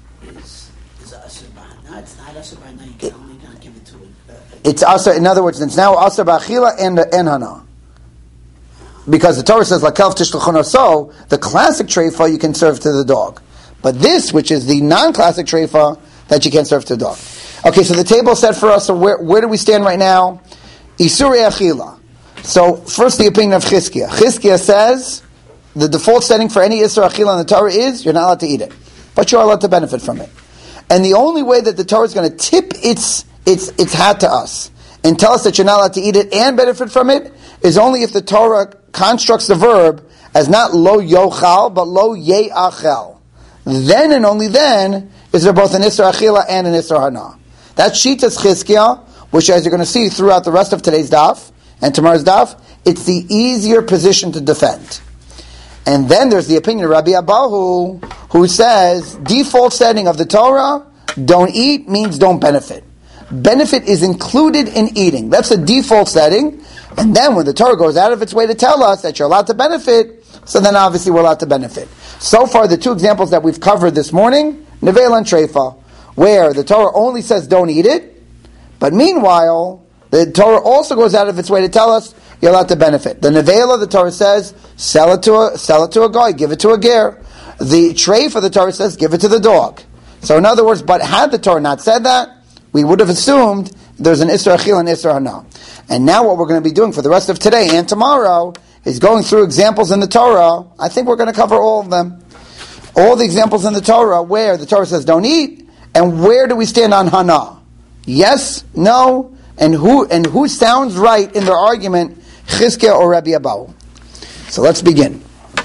is is Asur B'Hana. It's not Asur B'Hana. You can only not give it to it. Uh, It's also, in other words, it's now Asur B'Achila and and Hana. Because the Torah says, Lakelv Tishlachon so the classic treifa you can serve to the dog. But this, which is the non-classic treifa, that you can't serve to the dog. Okay, so the table set for us, so where, where do we stand right now? Isurei Achila. So, first the opinion of Chizkiah. Chizkiah says, the default setting for any Isur Achila in the Torah is, you're not allowed to eat it. But you're allowed to benefit from it. And the only way that the Torah is going to tip its, its, its hat to us, and tell us that you're not allowed to eat it and benefit from it, is only if the Torah constructs the verb as not lo yochal, but lo ye'achel. Then and only then is there both an Isur Achila and an Isur Hana. That's Shitas Chizkiah, which as you're going to see throughout the rest of today's daf and tomorrow's daf, it's the easier position to defend. And then there's the opinion of Rabbi Abahu, who says, default setting of the Torah, don't eat means don't benefit. Benefit is included in eating. That's the default setting. And then when the Torah goes out of its way to tell us that you're allowed to benefit, so then obviously we're allowed to benefit. So far, the two examples that we've covered this morning, Nevela and Treifa, where the Torah only says don't eat it, but meanwhile, the Torah also goes out of its way to tell us you're allowed to benefit. The Nevela, the Torah says, sell it to a, sell it to a guy, give it to a ger. The Treifa, the Torah says, give it to the dog. So in other words, but had the Torah not said that, we would have assumed there's an Isur Achil and Isur Hana. And now what we're going to be doing for the rest of today and tomorrow is going through examples in the Torah. I think we're going to cover all of them. All the examples in the Torah where the Torah says don't eat, and where do we stand on Hana? Yes, no, and who and who sounds right in their argument, Chizkiah or Rabbi Abahu. So let's begin.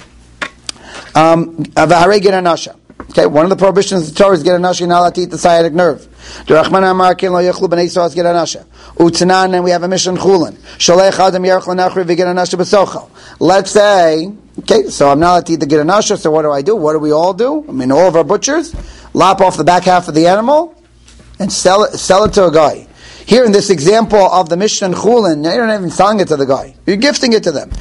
Um, Okay, one of the prohibitions of the Torah is get anasha, you're not allowed to eat the sciatic nerve. Utanan, and we have a mission chulin. Let's say, okay, so I'm not allowed to eat the get anasha, so what do I do? What do we all do? I mean, all of our butchers lop off the back half of the animal and sell it, sell it to a guy. Here in this example of the Mishnah and Chulin, you're not even selling it to the guy. You're gifting it to them. And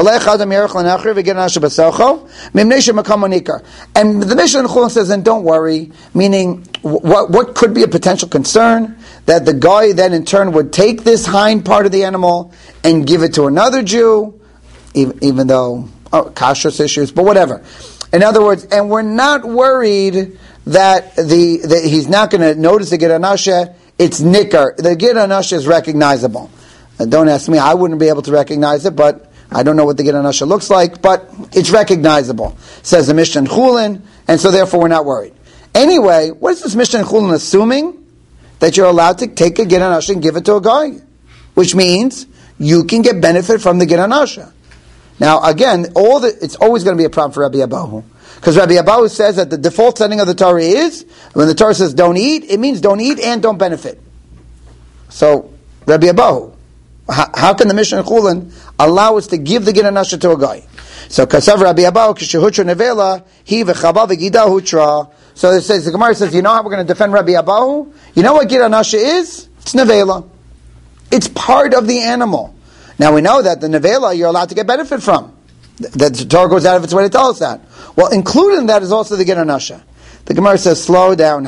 the Mishnah and Chulin says, and don't worry, meaning what, what could be a potential concern, that the guy then in turn would take this hind part of the animal and give it to another Jew, even, even though, oh, kashrus issues, but whatever. In other words, and we're not worried that the that he's not going to notice the Gid Anasha. It's nicker. The Gid Anasha is recognizable. Uh, don't ask me. I wouldn't be able to recognize it, but I don't know what the Gid Anasha looks like, but it's recognizable, says the Mishnah and Chulin, and so therefore we're not worried. Anyway, what is this Mishnah and Chulin assuming? That you're allowed to take a Gid Anasha and give it to a guy. Which means you can get benefit from the Gid Anasha. Now again, all the, it's always going to be a problem for Rabbi Abahu. Because Rabbi Abahu says that the default setting of the Torah is, when the Torah says don't eat, it means don't eat and don't benefit. So, Rabbi Abahu, how, how can the Mishnah and Chulin allow us to give the Gid Anasha to a guy? So, Kasav Rabbi Abahu, Kishehutra Nevela, He v'chaba v'gida hutra. So it says, the Gemara says, you know how we're going to defend Rabbi Abahu? You know what Gid Anasha is? It's Nevela. It's part of the animal. Now we know that the Nevela you're allowed to get benefit from. That the Torah goes out of its way to tell us that. Well, included in that is also the Gid Anasha. The Gemara says, slow down.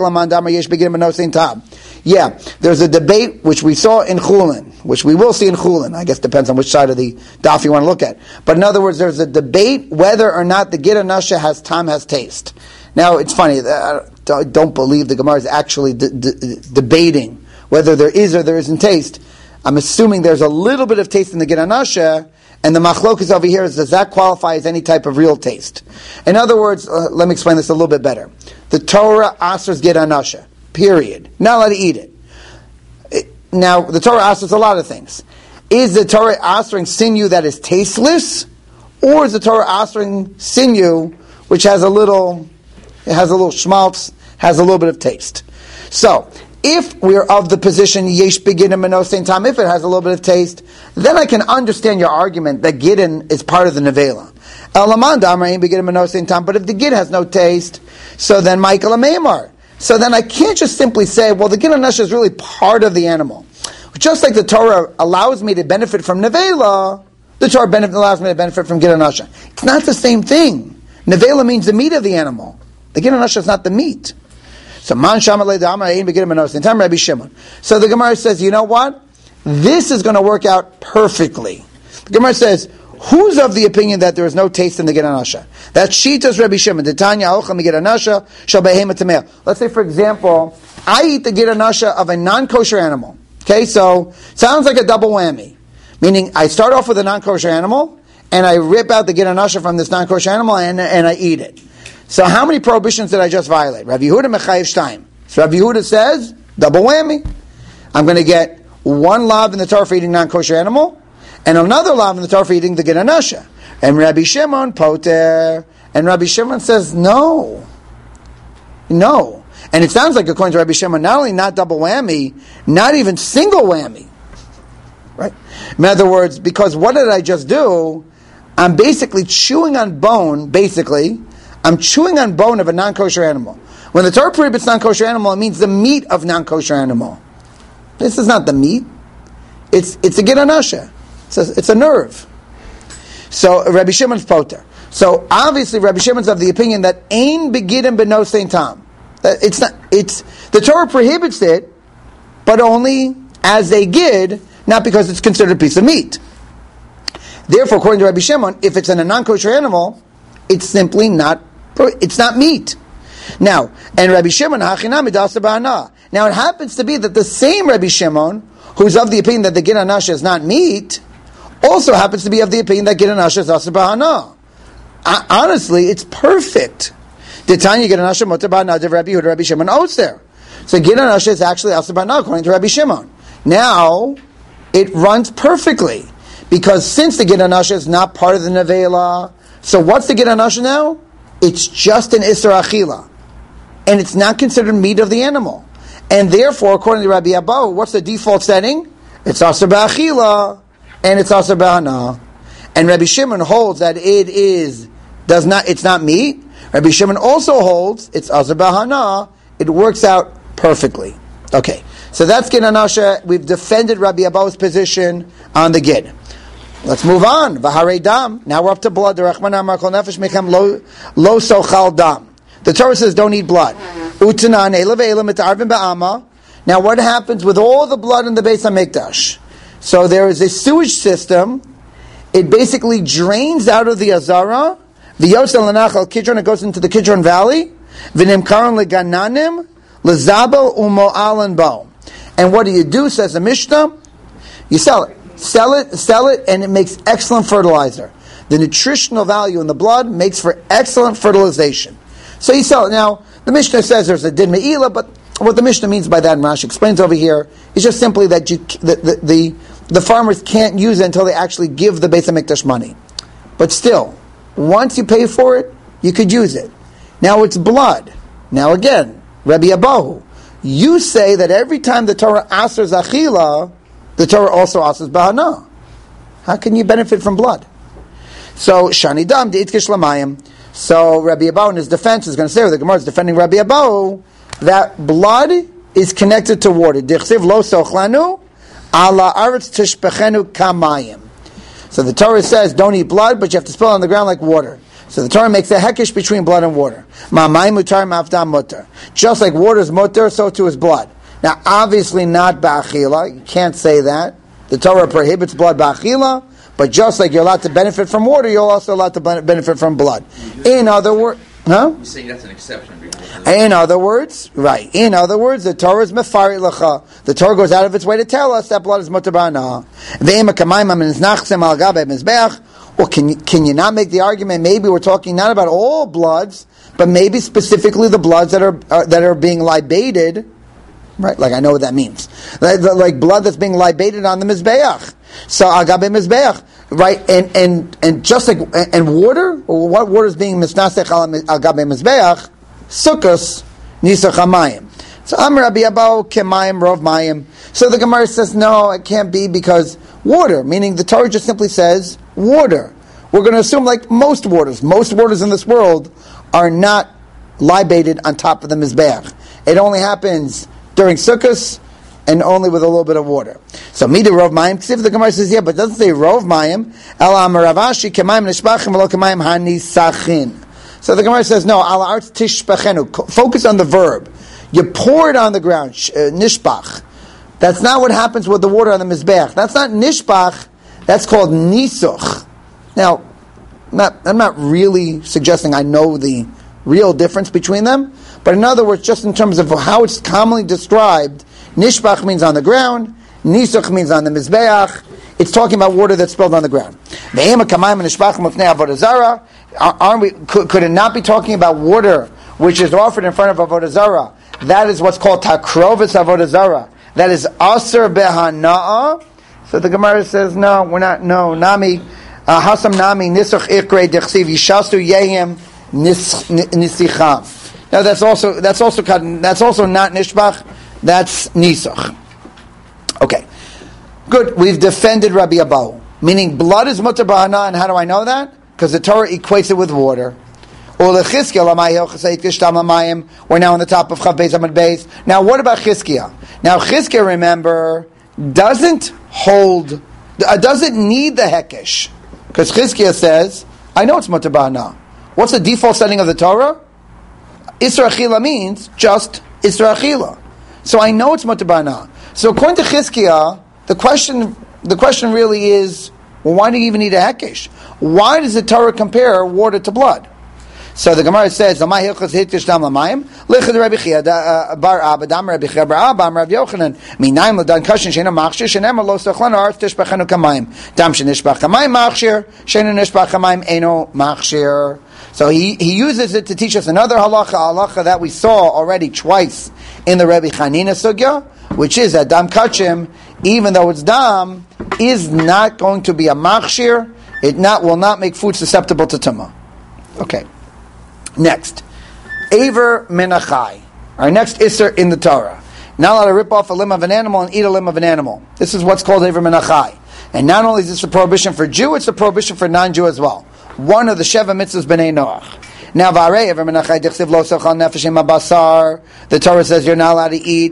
Yeah, there's a debate which we saw in Chulin, which we will see in Chulin. I guess depends on which side of the daf you want to look at. But in other words, there's a debate whether or not the Gid Anasha has time, has taste. Now, it's funny. I don't believe the Gemara is actually de- de- debating whether there is or there isn't taste. I'm assuming there's a little bit of taste in the Gid Anasha, and the machlokas over here is, does that qualify as any type of real taste? In other words, uh, let me explain this a little bit better. The Torah asers Gid Anasha, period. Not allowed to eat it. it. Now, the Torah asers a lot of things. Is the Torah asering sinew that is tasteless, or is the Torah asering sinew which has a little, it has a little schmaltz, has a little bit of taste. So, if we're of the position yesh beginim and no same time, if it has a little bit of taste, then I can understand your argument that gidin is part of the nevela. But if the gid has no taste, so then Michael Amemar. So then I can't just simply say, well, the gid anasha is really part of the animal. Just like the Torah allows me to benefit from nevela, the Torah benefit, allows me to benefit from gid anasha. It's not the same thing. Nevela means the meat of the animal. The gid anasha is not the meat. So man shamalei da'amar ein beginim benosin tam Rabbi Shimon. So the Gemara says, you know what? This is going to work out perfectly. The Gemara says, who's of the opinion that there is no taste in the gid anasha? That's Shitas Rabbi Shimon. Tanya ocham gid anasha shal behema tameh. Let's say, for example, I eat the gid anasha of a non-kosher animal. Okay, so sounds like a double whammy. Meaning, I start off with a non-kosher animal, and I rip out the gid anasha from this non-kosher animal, and, and I eat it. So how many prohibitions did I just violate? Rabbi Yehuda mechayev shtayim. So Rabbi Yehuda says, double whammy. I'm going to get one lav in the Torah for eating non-kosher animal, and another lav in the Torah for eating the gid anasha. And Rabbi Shimon poter. And Rabbi Shimon says, no. No. And it sounds like, according to Rabbi Shimon, not only not double whammy, not even single whammy. Right? In other words, because what did I just do? I'm basically chewing on bone, basically, I'm chewing on bone of a non-kosher animal. When the Torah prohibits non-kosher animal, it means the meat of non-kosher animal. This is not the meat. It's it's a gid anasha. It's a, it's a nerve. So Rabbi Shimon's poter. So obviously Rabbi Shimon's of the opinion that ein begidim beno sein tam. It's not. It's the Torah prohibits it, but only as a gid, not because it's considered a piece of meat. Therefore, according to Rabbi Shimon, if it's in a non-kosher animal, it's simply not. It's not meat. Now, and Rabbi Shimon, hachinami dasa ba'ana. Now, it happens to be that the same Rabbi Shimon, who's of the opinion that the gid anasha is not meat, also happens to be of the opinion that gid anasha is dasa ba'ana. Honestly, it's perfect. The Tanya gid anasha moter ba'ana de Rabbi Yehuda, Rabbi Shimon oser. So gid anasha is actually dasa ba'ana according to Rabbi Shimon. Now, it runs perfectly because since the gid anasha is not part of the nevela, so what's the gid anasha now? It's just an Isser Achila. And it's not considered meat of the animal. And therefore, according to Rabbi Abba, what's the default setting? It's Asr Ba'achila, and it's Asr Ba'ana. And Rabbi Shimon holds that it is, does not, it's not meat. Rabbi Shimon also holds it's Asr Ba'ana. It works out perfectly. Okay, so that's Gid Anasha. We've defended Rabbi Abba's position on the Gid. Let's move on. V'harei dam. Now we're up to blood. The Rachman Amar Kol Nefesh Mechem Lo Lo Sochal Dam. The Torah says don't eat blood. Utanan Ela Ve'ela Mitarvim Ba'ama. Now what happens with all the blood in the Beis Hamikdash? So there is a sewage system. It basically drains out of the Azara. V'yosel L'Nachal Kidron. It goes into the Kidron Valley. V'nimkaron L'Gananim L'Zabel U'Mo'alan Bo. And what do you do? Says the Mishnah. You sell it. Sell it, sell it, and it makes excellent fertilizer. The nutritional value in the blood makes for excellent fertilization. So you sell it. Now, the Mishnah says there's a din me'ila, but what the Mishnah means by that, and Rashi explains over here, is just simply that you, the, the, the, the farmers can't use it until they actually give the Beis HaMikdash money. But still, once you pay for it, you could use it. Now it's blood. Now again, Rabbi Abahu, you say that every time the Torah asers achila, the Torah also asers bahana. How can you benefit from blood? So shani dam deitkish lamayim. So Rabbi Abahu in his defense is going to say, or the Gemara is defending Rabbi Abahu, that blood is connected to water. Dichsiv lo sochlanu ala aretz tishpechenu kamayim. So the Torah says, don't eat blood, but you have to spill it on the ground like water. So the Torah makes a hekesh between blood and water. Ma'mayim mutar ma'avdam mutar. Just like water is mutar, so too is blood. Now, obviously not ba'achila. You can't say that. The Torah prohibits blood ba'achila, but just like you're allowed to benefit from water, you're also allowed to benefit from blood. In other words, huh? You're saying that's an exception. In other words, right. In other words, the Torah is mefari lacha. The Torah goes out of its way to tell us that blood is mutar ba'ana. Ve'ema kamayim ha'minznachsem al gabe mizbeach. Well, can you, can you not make the argument? Maybe we're talking not about all bloods, but maybe specifically the bloods that are, are that are being libated. Right, like I know what that means. Like, like blood that's being libated on the mizbeach. So agabe mizbeach, right? And and and just like and water, what water is being misnasech al gabe mizbeach? Sukkos nisach hamayim. So Amar Rabbi Abau kemayim rov mayim. So the Gemara says no, it can't be because water, meaning the Torah just simply says water. We're going to assume like most waters, most waters in this world are not libated on top of the mizbeach. It only happens during Sukkos and only with a little bit of water. So mida rov mayim. If the Gemara says yeah, but it doesn't say rov mayim. El Amar Ravashi kemayim nishbachim v'lo kemayim hanisachin. So the Gemara says no. Al arts tishbachenu. Focus on the verb. You pour it on the ground. Uh, nishbach. That's not what happens with the water on the mizbeach. That's not nishbach. That's called nisuch. Now, I'm not, I'm not really suggesting I know the real difference between them, but in other words, just in terms of how it's commonly described, nishbach means on the ground, nisuch means on the mizbeach. It's talking about water that's spilled on the ground. Aren't we? Could, could it not be talking about water which is offered in front of avodah zarah? That is what's called takrovis avodah zarah. That is aser behana'ah. So the Gemara says, no, we're not. No, nami hasam nami nisuch ikre dechsiv yishastu yehem nisicham. Now that's also that's also that's also not nishbach. That's nisuch. Okay, good. We've defended Rabbi Abau, meaning blood is mutar b'hana, and how do I know that? Because the Torah equates it with water. We're now on the top of Chav Beis Amud Beis. Now, what about Chizkiah? Now, Chizkiah, remember, doesn't hold, uh, doesn't need the hekesh, because Chizkiah says, "I know it's mutar b'hana." What's the default setting of the Torah? Isra Achila means just Isra Achila. So I know it's mutar b'hana. So according to Chizkiah, the question, the question really is, well, why do you even need a hekesh? Why does the Torah compare water to blood? So the Gemara says, "Amay hilchos hitkish dam lamayim lichad Rabbi Chia bar Abba dam Rabbi Chia bar Abba Rabbi Yochanan minayim ladan kashin sheina machshir shenem lo sochlan arz tishbachenu kamayim dam shenishbach kamayim machshir sheina nishbach kamayim eno machshir." So he, he uses it to teach us another halacha, halacha that we saw already twice in the Rabbi Chanina sugya, which is that dam kachim, even though it's dam, is not going to be a machshir. It not will not make food susceptible to tumah. Okay. Next, Aver Menachai. Our next Isser in the Torah. Not allowed to rip off a limb of an animal and eat a limb of an animal. This is what's called Aver Menachai. And not only is this a prohibition for Jew, it's a prohibition for non-Jew as well. One of the Sheva mitzvahs B'nai Noach. Now, V'arei Aver Menachai Dichsiv Lo Sochal Nefesh Im Basar. The Torah says you're not allowed to eat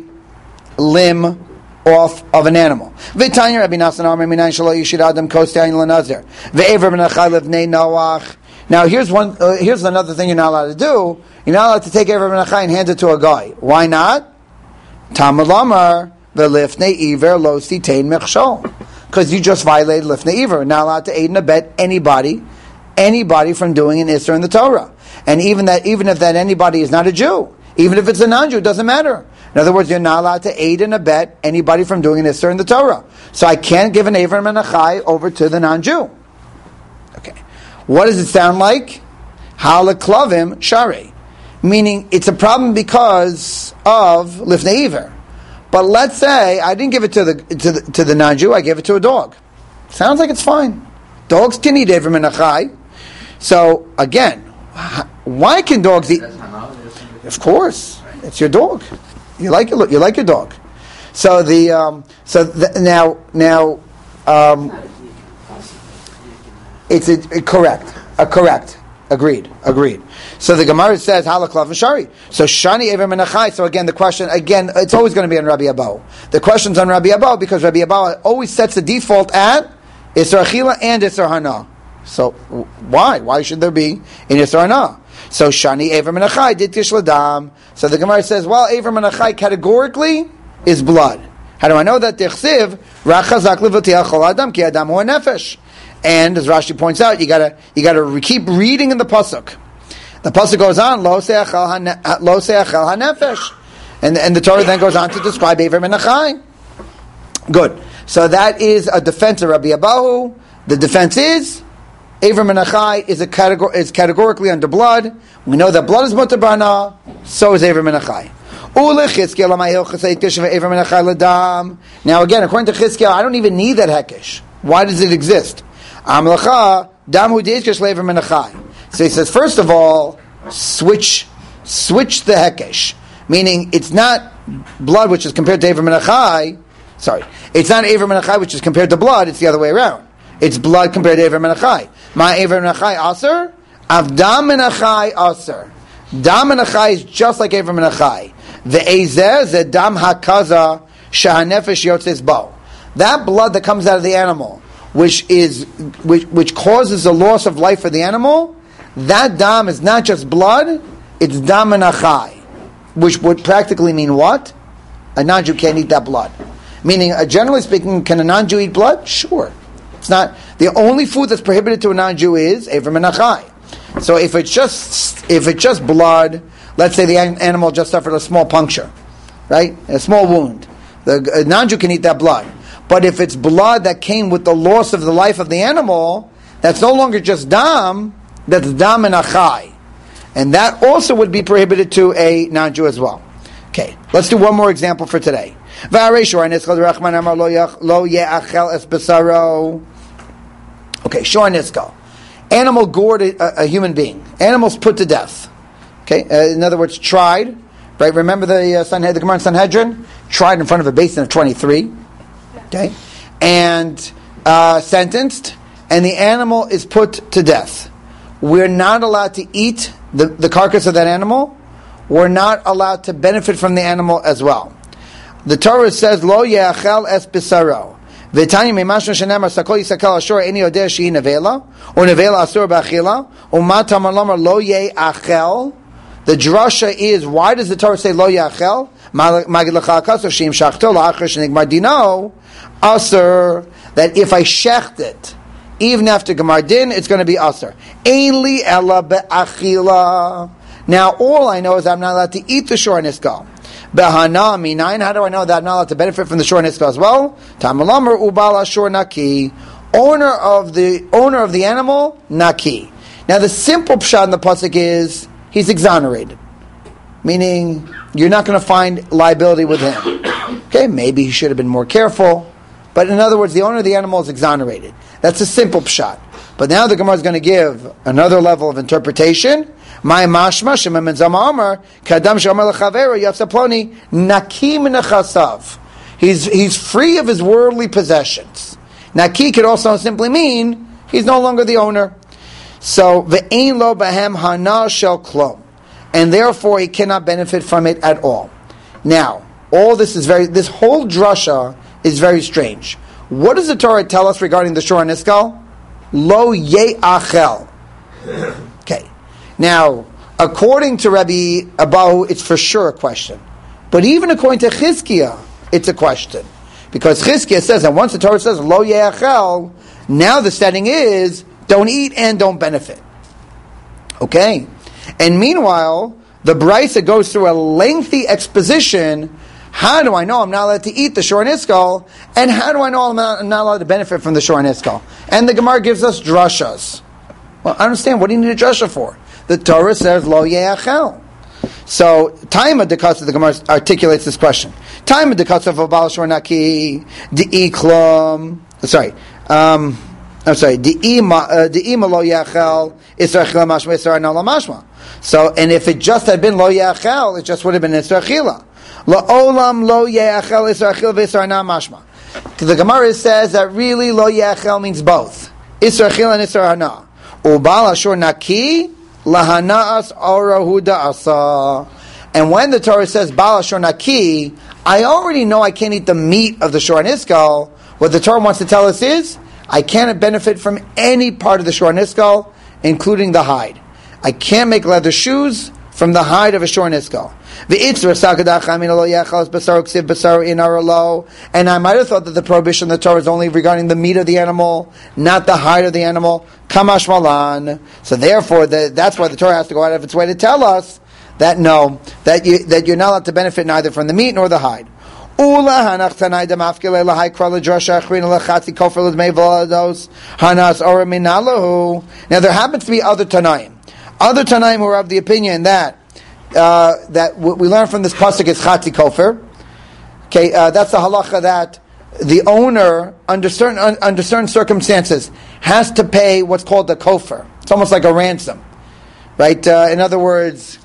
limb off of an animal. V'tanya Rabbi Nasan Amar Minayin Shelo Yishid Adam Kos Yain L'Nazir. V'Aver Menachai Levnei Noach. Now here's one. Uh, here's another thing you're not allowed to do. You're not allowed to take Aver Menachai and hand it to a guy. Why not? Talmud Lamar v'lifnei iver lo sitein mechshol. Because you just violated lifnei iver. Not allowed to aid and abet anybody, anybody from doing an Isser in the Torah. And even that, even if that anybody is not a Jew, even if it's a non-Jew, it doesn't matter. In other words, you're not allowed to aid and abet anybody from doing an Isser in the Torah. So I can't give an Aver Menachai over to the non-Jew. Okay. What does it sound like? Halaklavim shari. Meaning, it's a problem because of lifnei iver. But let's say I didn't give it to the to the, to the non-Jew, I gave it to a dog. Sounds like it's fine. Dogs can eat Aver Menachai. So, again, why can dogs eat? Of course. It's your dog. You like it, you like your dog. So the um, so the, now now um, It's a, a correct, a correct, agreed, agreed. So the Gemara says halaklav v'shari. So shani Aver Menachai. So again, the question again, it's always going to be on Rabbi Abau. The question's on Rabbi Abau because Rabbi Abau always sets the default at Isser Achila and Isser Hana. So why? Why should there be in Isser Hana? So shani Aver Menachai did tish ladam. So the Gemara says, well, Aver Menachai categorically is blood. How do I know that? Tichsiv rachazak levotiach chol adam ki adam hu nefesh. And as Rashi points out, you gotta you gotta keep reading in the pasuk. The pasuk goes on, lo seachal hanefesh, and and the Torah then goes on to describe Aver Menachai. Good. So that is a defense of Rabbi Abahu. The defense is Aver Menachai is a categor- is categorically under blood. We know that blood is mutar b'hana, so is Aver Menachai. Now again, according to Chizkiah, I don't even need that hekesh. Why does it exist? Amlacha damu deizkesh lever menachai. So he says, first of all, switch, switch the hekesh, meaning it's not blood which is compared to Ever Menachai. Sorry, it's not Ever Menachai which is compared to blood. It's the other way around. It's blood compared to Ever Menachai. My Ever Menachai aser, avdam menachai aser. Dam menachai is just like Ever Menachai. The ezer the dam hakaza shahanefesh yotzes bo. That blood that comes out of the animal, which is which, which causes the loss of life for the animal, that dam is not just blood; it's dam menachai, which would practically mean what? A non-Jew can't eat that blood. Meaning, uh, generally speaking, can a non-Jew eat blood? Sure. It's not the only food that's prohibited to a non-Jew is Ever Menachai. So if it's just if it's just blood, let's say the an- animal just suffered a small puncture, right? A small wound. The a non-Jew can eat that blood. But if it's blood that came with the loss of the life of the animal, that's no longer just dam, that's dam menachai. And that also would be prohibited to a non-Jew as well. Okay, let's do one more example for today. Okay, Shor Nisko. Animal gored a, a human being. Animals put to death. Okay, uh, in other words, tried. Right? Remember the uh, Sanhedrin, the Gemara in Sanhedrin? Tried in front of a basin of twenty-three. Okay, and uh, sentenced, and the animal is put to death. We're not allowed to eat the, the carcass of that animal. We're not allowed to benefit from the animal as well. The Torah says, Lo ye'achel es bisaro. V'tani me'mashma shenemar sakol yisakal ashor eni odeh she'i nevela, or nevela asur b'achila, u'ma tamar lomar lo ye'achel. The drasha is, why does the Torah say lo ye'achel? Magid l'cha akasor she'im shachto la'achar shenigmar dino, asur, that if I shecht it, even after Gemar Din, it's going to be asur. Ein li ela be'achila. Now, all I know is I'm not allowed to eat the shor niskal. Behana minayin. How do I know that I'm not allowed to benefit from the shor niskal as well? Tamalamar ubala shor naki. Owner of the owner of the animal, naki. Now, the simple pshat in the pasuk is he's exonerated, meaning you're not going to find liability with him. Okay, maybe he should have been more careful, but in other words, the owner of the animal is exonerated. That's a simple pshat. But now the Gemara is going to give another level of interpretation. My mashma shema menzama amar kadam shomer lechavero yafsaploni naki min nechasav. He's he's free of his worldly possessions. Naki could also simply mean he's no longer the owner. So ve'ein lo bahem hana shel klom, and therefore he cannot benefit from it at all. Now, all this is very. This whole drasha is very strange. What does the Torah tell us regarding the shor niskal? Lo ye'achel. Okay. Now, according to Rabbi Abahu, it's for sure a question. But even according to Chizkiah, it's a question. Because Chizkiah says that once the Torah says, Lo ye'achel, now the setting is, don't eat and don't benefit. Okay? And meanwhile, the Brisa goes through a lengthy exposition. How do I know I'm not allowed to eat the shor niskal? And how do I know I'm not, I'm not allowed to benefit from the shor niskal? And the Gemara gives us drashas. Well, I understand. What do you need a drasha for? The Torah says, Lo ye'achel. So, Taima Dekatsa, the Gemara articulates this question. Taima Dekatsa of Abal Shor Naki, De'iklum, sorry, um, I'm sorry, De'ima Lo ye'achel, Isra Chila Mashma, Isra Nala Mashma. So, and if it just had been Lo ye'achel, it just would have been Isra Chila. La'olam Lo ye'achel, Isra Chila, Isra Nala Mashma. The Gemara says that really Lo ye'achel means both. Isra Chila and Isra Hana. Ubal Shor Naki, Lahanaas Arahuda Asa. And when the Torah says Bala Shor Naki, I already know I can't eat the meat of the shor niskal. What the Torah wants to tell us is I can't benefit from any part of the shor niskal, including the hide. I can't make leather shoes from the hide of a shor niskal. And I might have thought that the prohibition of the Torah is only regarding the meat of the animal, not the hide of the animal. Kamash malan. So therefore, the, that's why the Torah has to go out of its way to tell us that no, that you that you're not allowed to benefit neither from the meat nor the hide. Now there happens to be other Tanaim. Other Tanaim who are of the opinion that Uh, that what we learn from this pasuk is Chatzi Kofer. Okay, uh, that's the halacha that the owner, under certain under certain circumstances, has to pay what's called the kofar. It's almost like a ransom, right? Uh, in other words,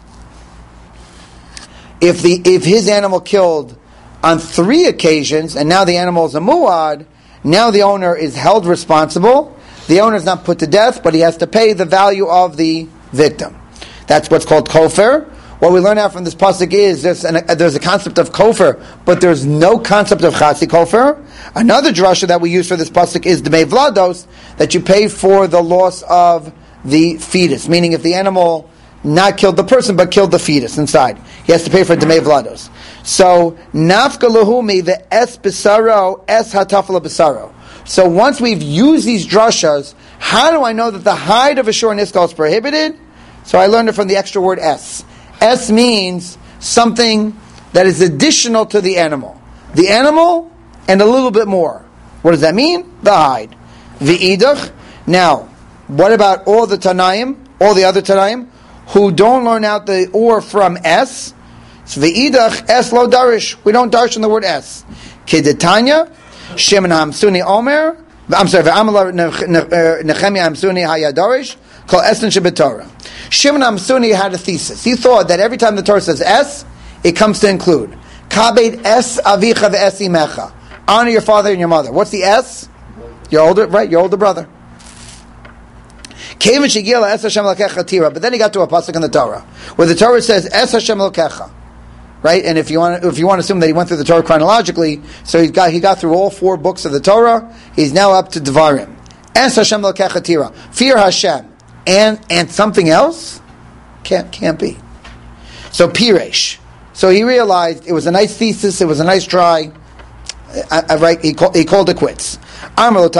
if the if his animal killed on three occasions, and now the animal is a muad, now the owner is held responsible. The owner is not put to death, but he has to pay the value of the victim. That's what's called kofar. What we learn out from this pasuk is there's, an, uh, there's a concept of kofar, but there's no concept of chatzi kofar. Another drasha that we use for this pasuk is dmei vlados, that you pay for the loss of the fetus. Meaning, if the animal not killed the person but killed the fetus inside, he has to pay for dmei vlados. So nafka lahumi the es bisaro es hatafla bisaro. So once we've used these drashas, how do I know that the hide of a shor niskal is prohibited? So I learned it from the extra word es. Es means something that is additional to the animal. The animal and a little bit more. What does that mean? The hide. V'idach. Now, what about all the Tanaim, all the other Tanaim, who don't learn out the or from es? So v'idach es lo darish. We don't darish in the word es. Kedetanya, Shimon Hamsuni Omer, I'm sorry, V'amala Nechemia Hamsuni Hayadarish, Kol Esten Shebetorah. Shimon Hamsuni had a thesis. He thought that every time the Torah says es, it comes to include Kabed es avicha ve'es imecha. Honor your father and your mother. What's the es? Your older, right? Your older brother. But then he got to a pasuk in the Torah where the Torah says es Hashem Elokecha. Right, and if you want, if you want to assume that he went through the Torah chronologically, so he got he got through all four books of the Torah. He's now up to Devarim. Es Hashem Elokecha tira, fear Hashem, and and something else can't can't be. So Piresh. So he realized it was a nice thesis, it was a nice try. I, I, right, he called, he called it quits. What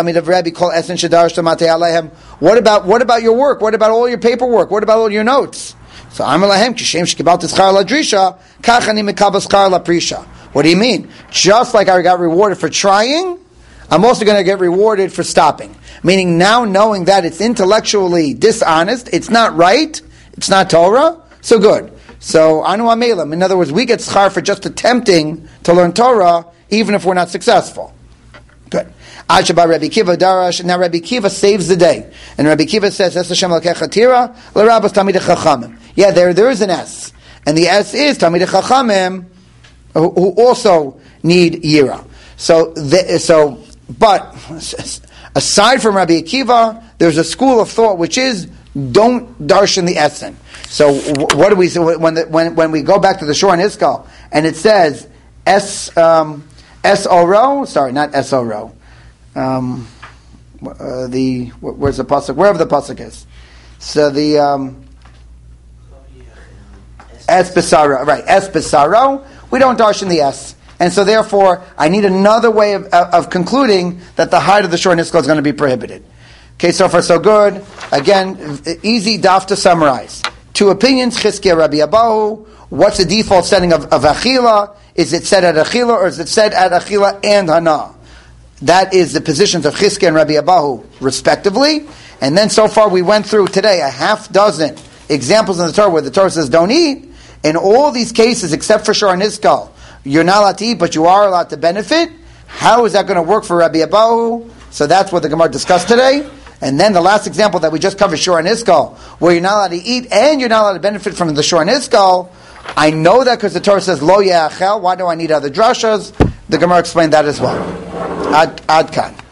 about what about your work? What about all your paperwork? What about all your notes? So I'm lahem kishem shekibalt schar ladrisha kach ani mekabel schar laprisha. What do you mean? Just like I got rewarded for trying, I'm also going to get rewarded for stopping. Meaning now knowing that it's intellectually dishonest, it's not right, it's not Torah, so good. So anu amelim. In other words, we get schar for just attempting to learn Torah, even if we're not successful. Good. Ad sheba Rabbi Kiva darash. Now Rabbi Kiva saves the day, and Rabbi Kiva says, "Es Hashem Elokecha tira l'rabbos tamidei chachamim." Yeah, there there is an S, and the S is tamidei chachamim, who, who also need yira. So the, so, but aside from Rabbi Akiva, there's a school of thought which is don't darshan the Essen. So what do we say when the, when when we go back to the Shor and Iskal, and it says S um, S O Ro? Sorry, not S O Ro. Um, uh, the where's the pasuk? Wherever the pasuk is. So the um, Es Besaro, right? Es Besaro. We don't darshan the S, and so therefore I need another way of, of, of concluding that the height of the Shor Niskal is going to be prohibited. Okay, so far so good. Again, easy daf to summarize. Two opinions: Chizkiah, Rabbi Abahu. What's the default setting of, of Achila? Is it said at Achila or is it said at Achila and Hana? That is the positions of Chizkiah and Rabbi Abahu, respectively. And then so far we went through today a half dozen examples in the Torah where the Torah says don't eat. In all these cases, except for Shor Niskal, you're not allowed to eat, but you are allowed to benefit. How is that going to work for Rabbi Abahu? So that's what the Gemara discussed today. And then the last example that we just covered, Shor Niskal, where you're not allowed to eat and you're not allowed to benefit from the Shor Niskal. I know that because the Torah says Lo Ya'achel. Why do I need other drashas? The Gemara explained that as well. Ad, ad kan.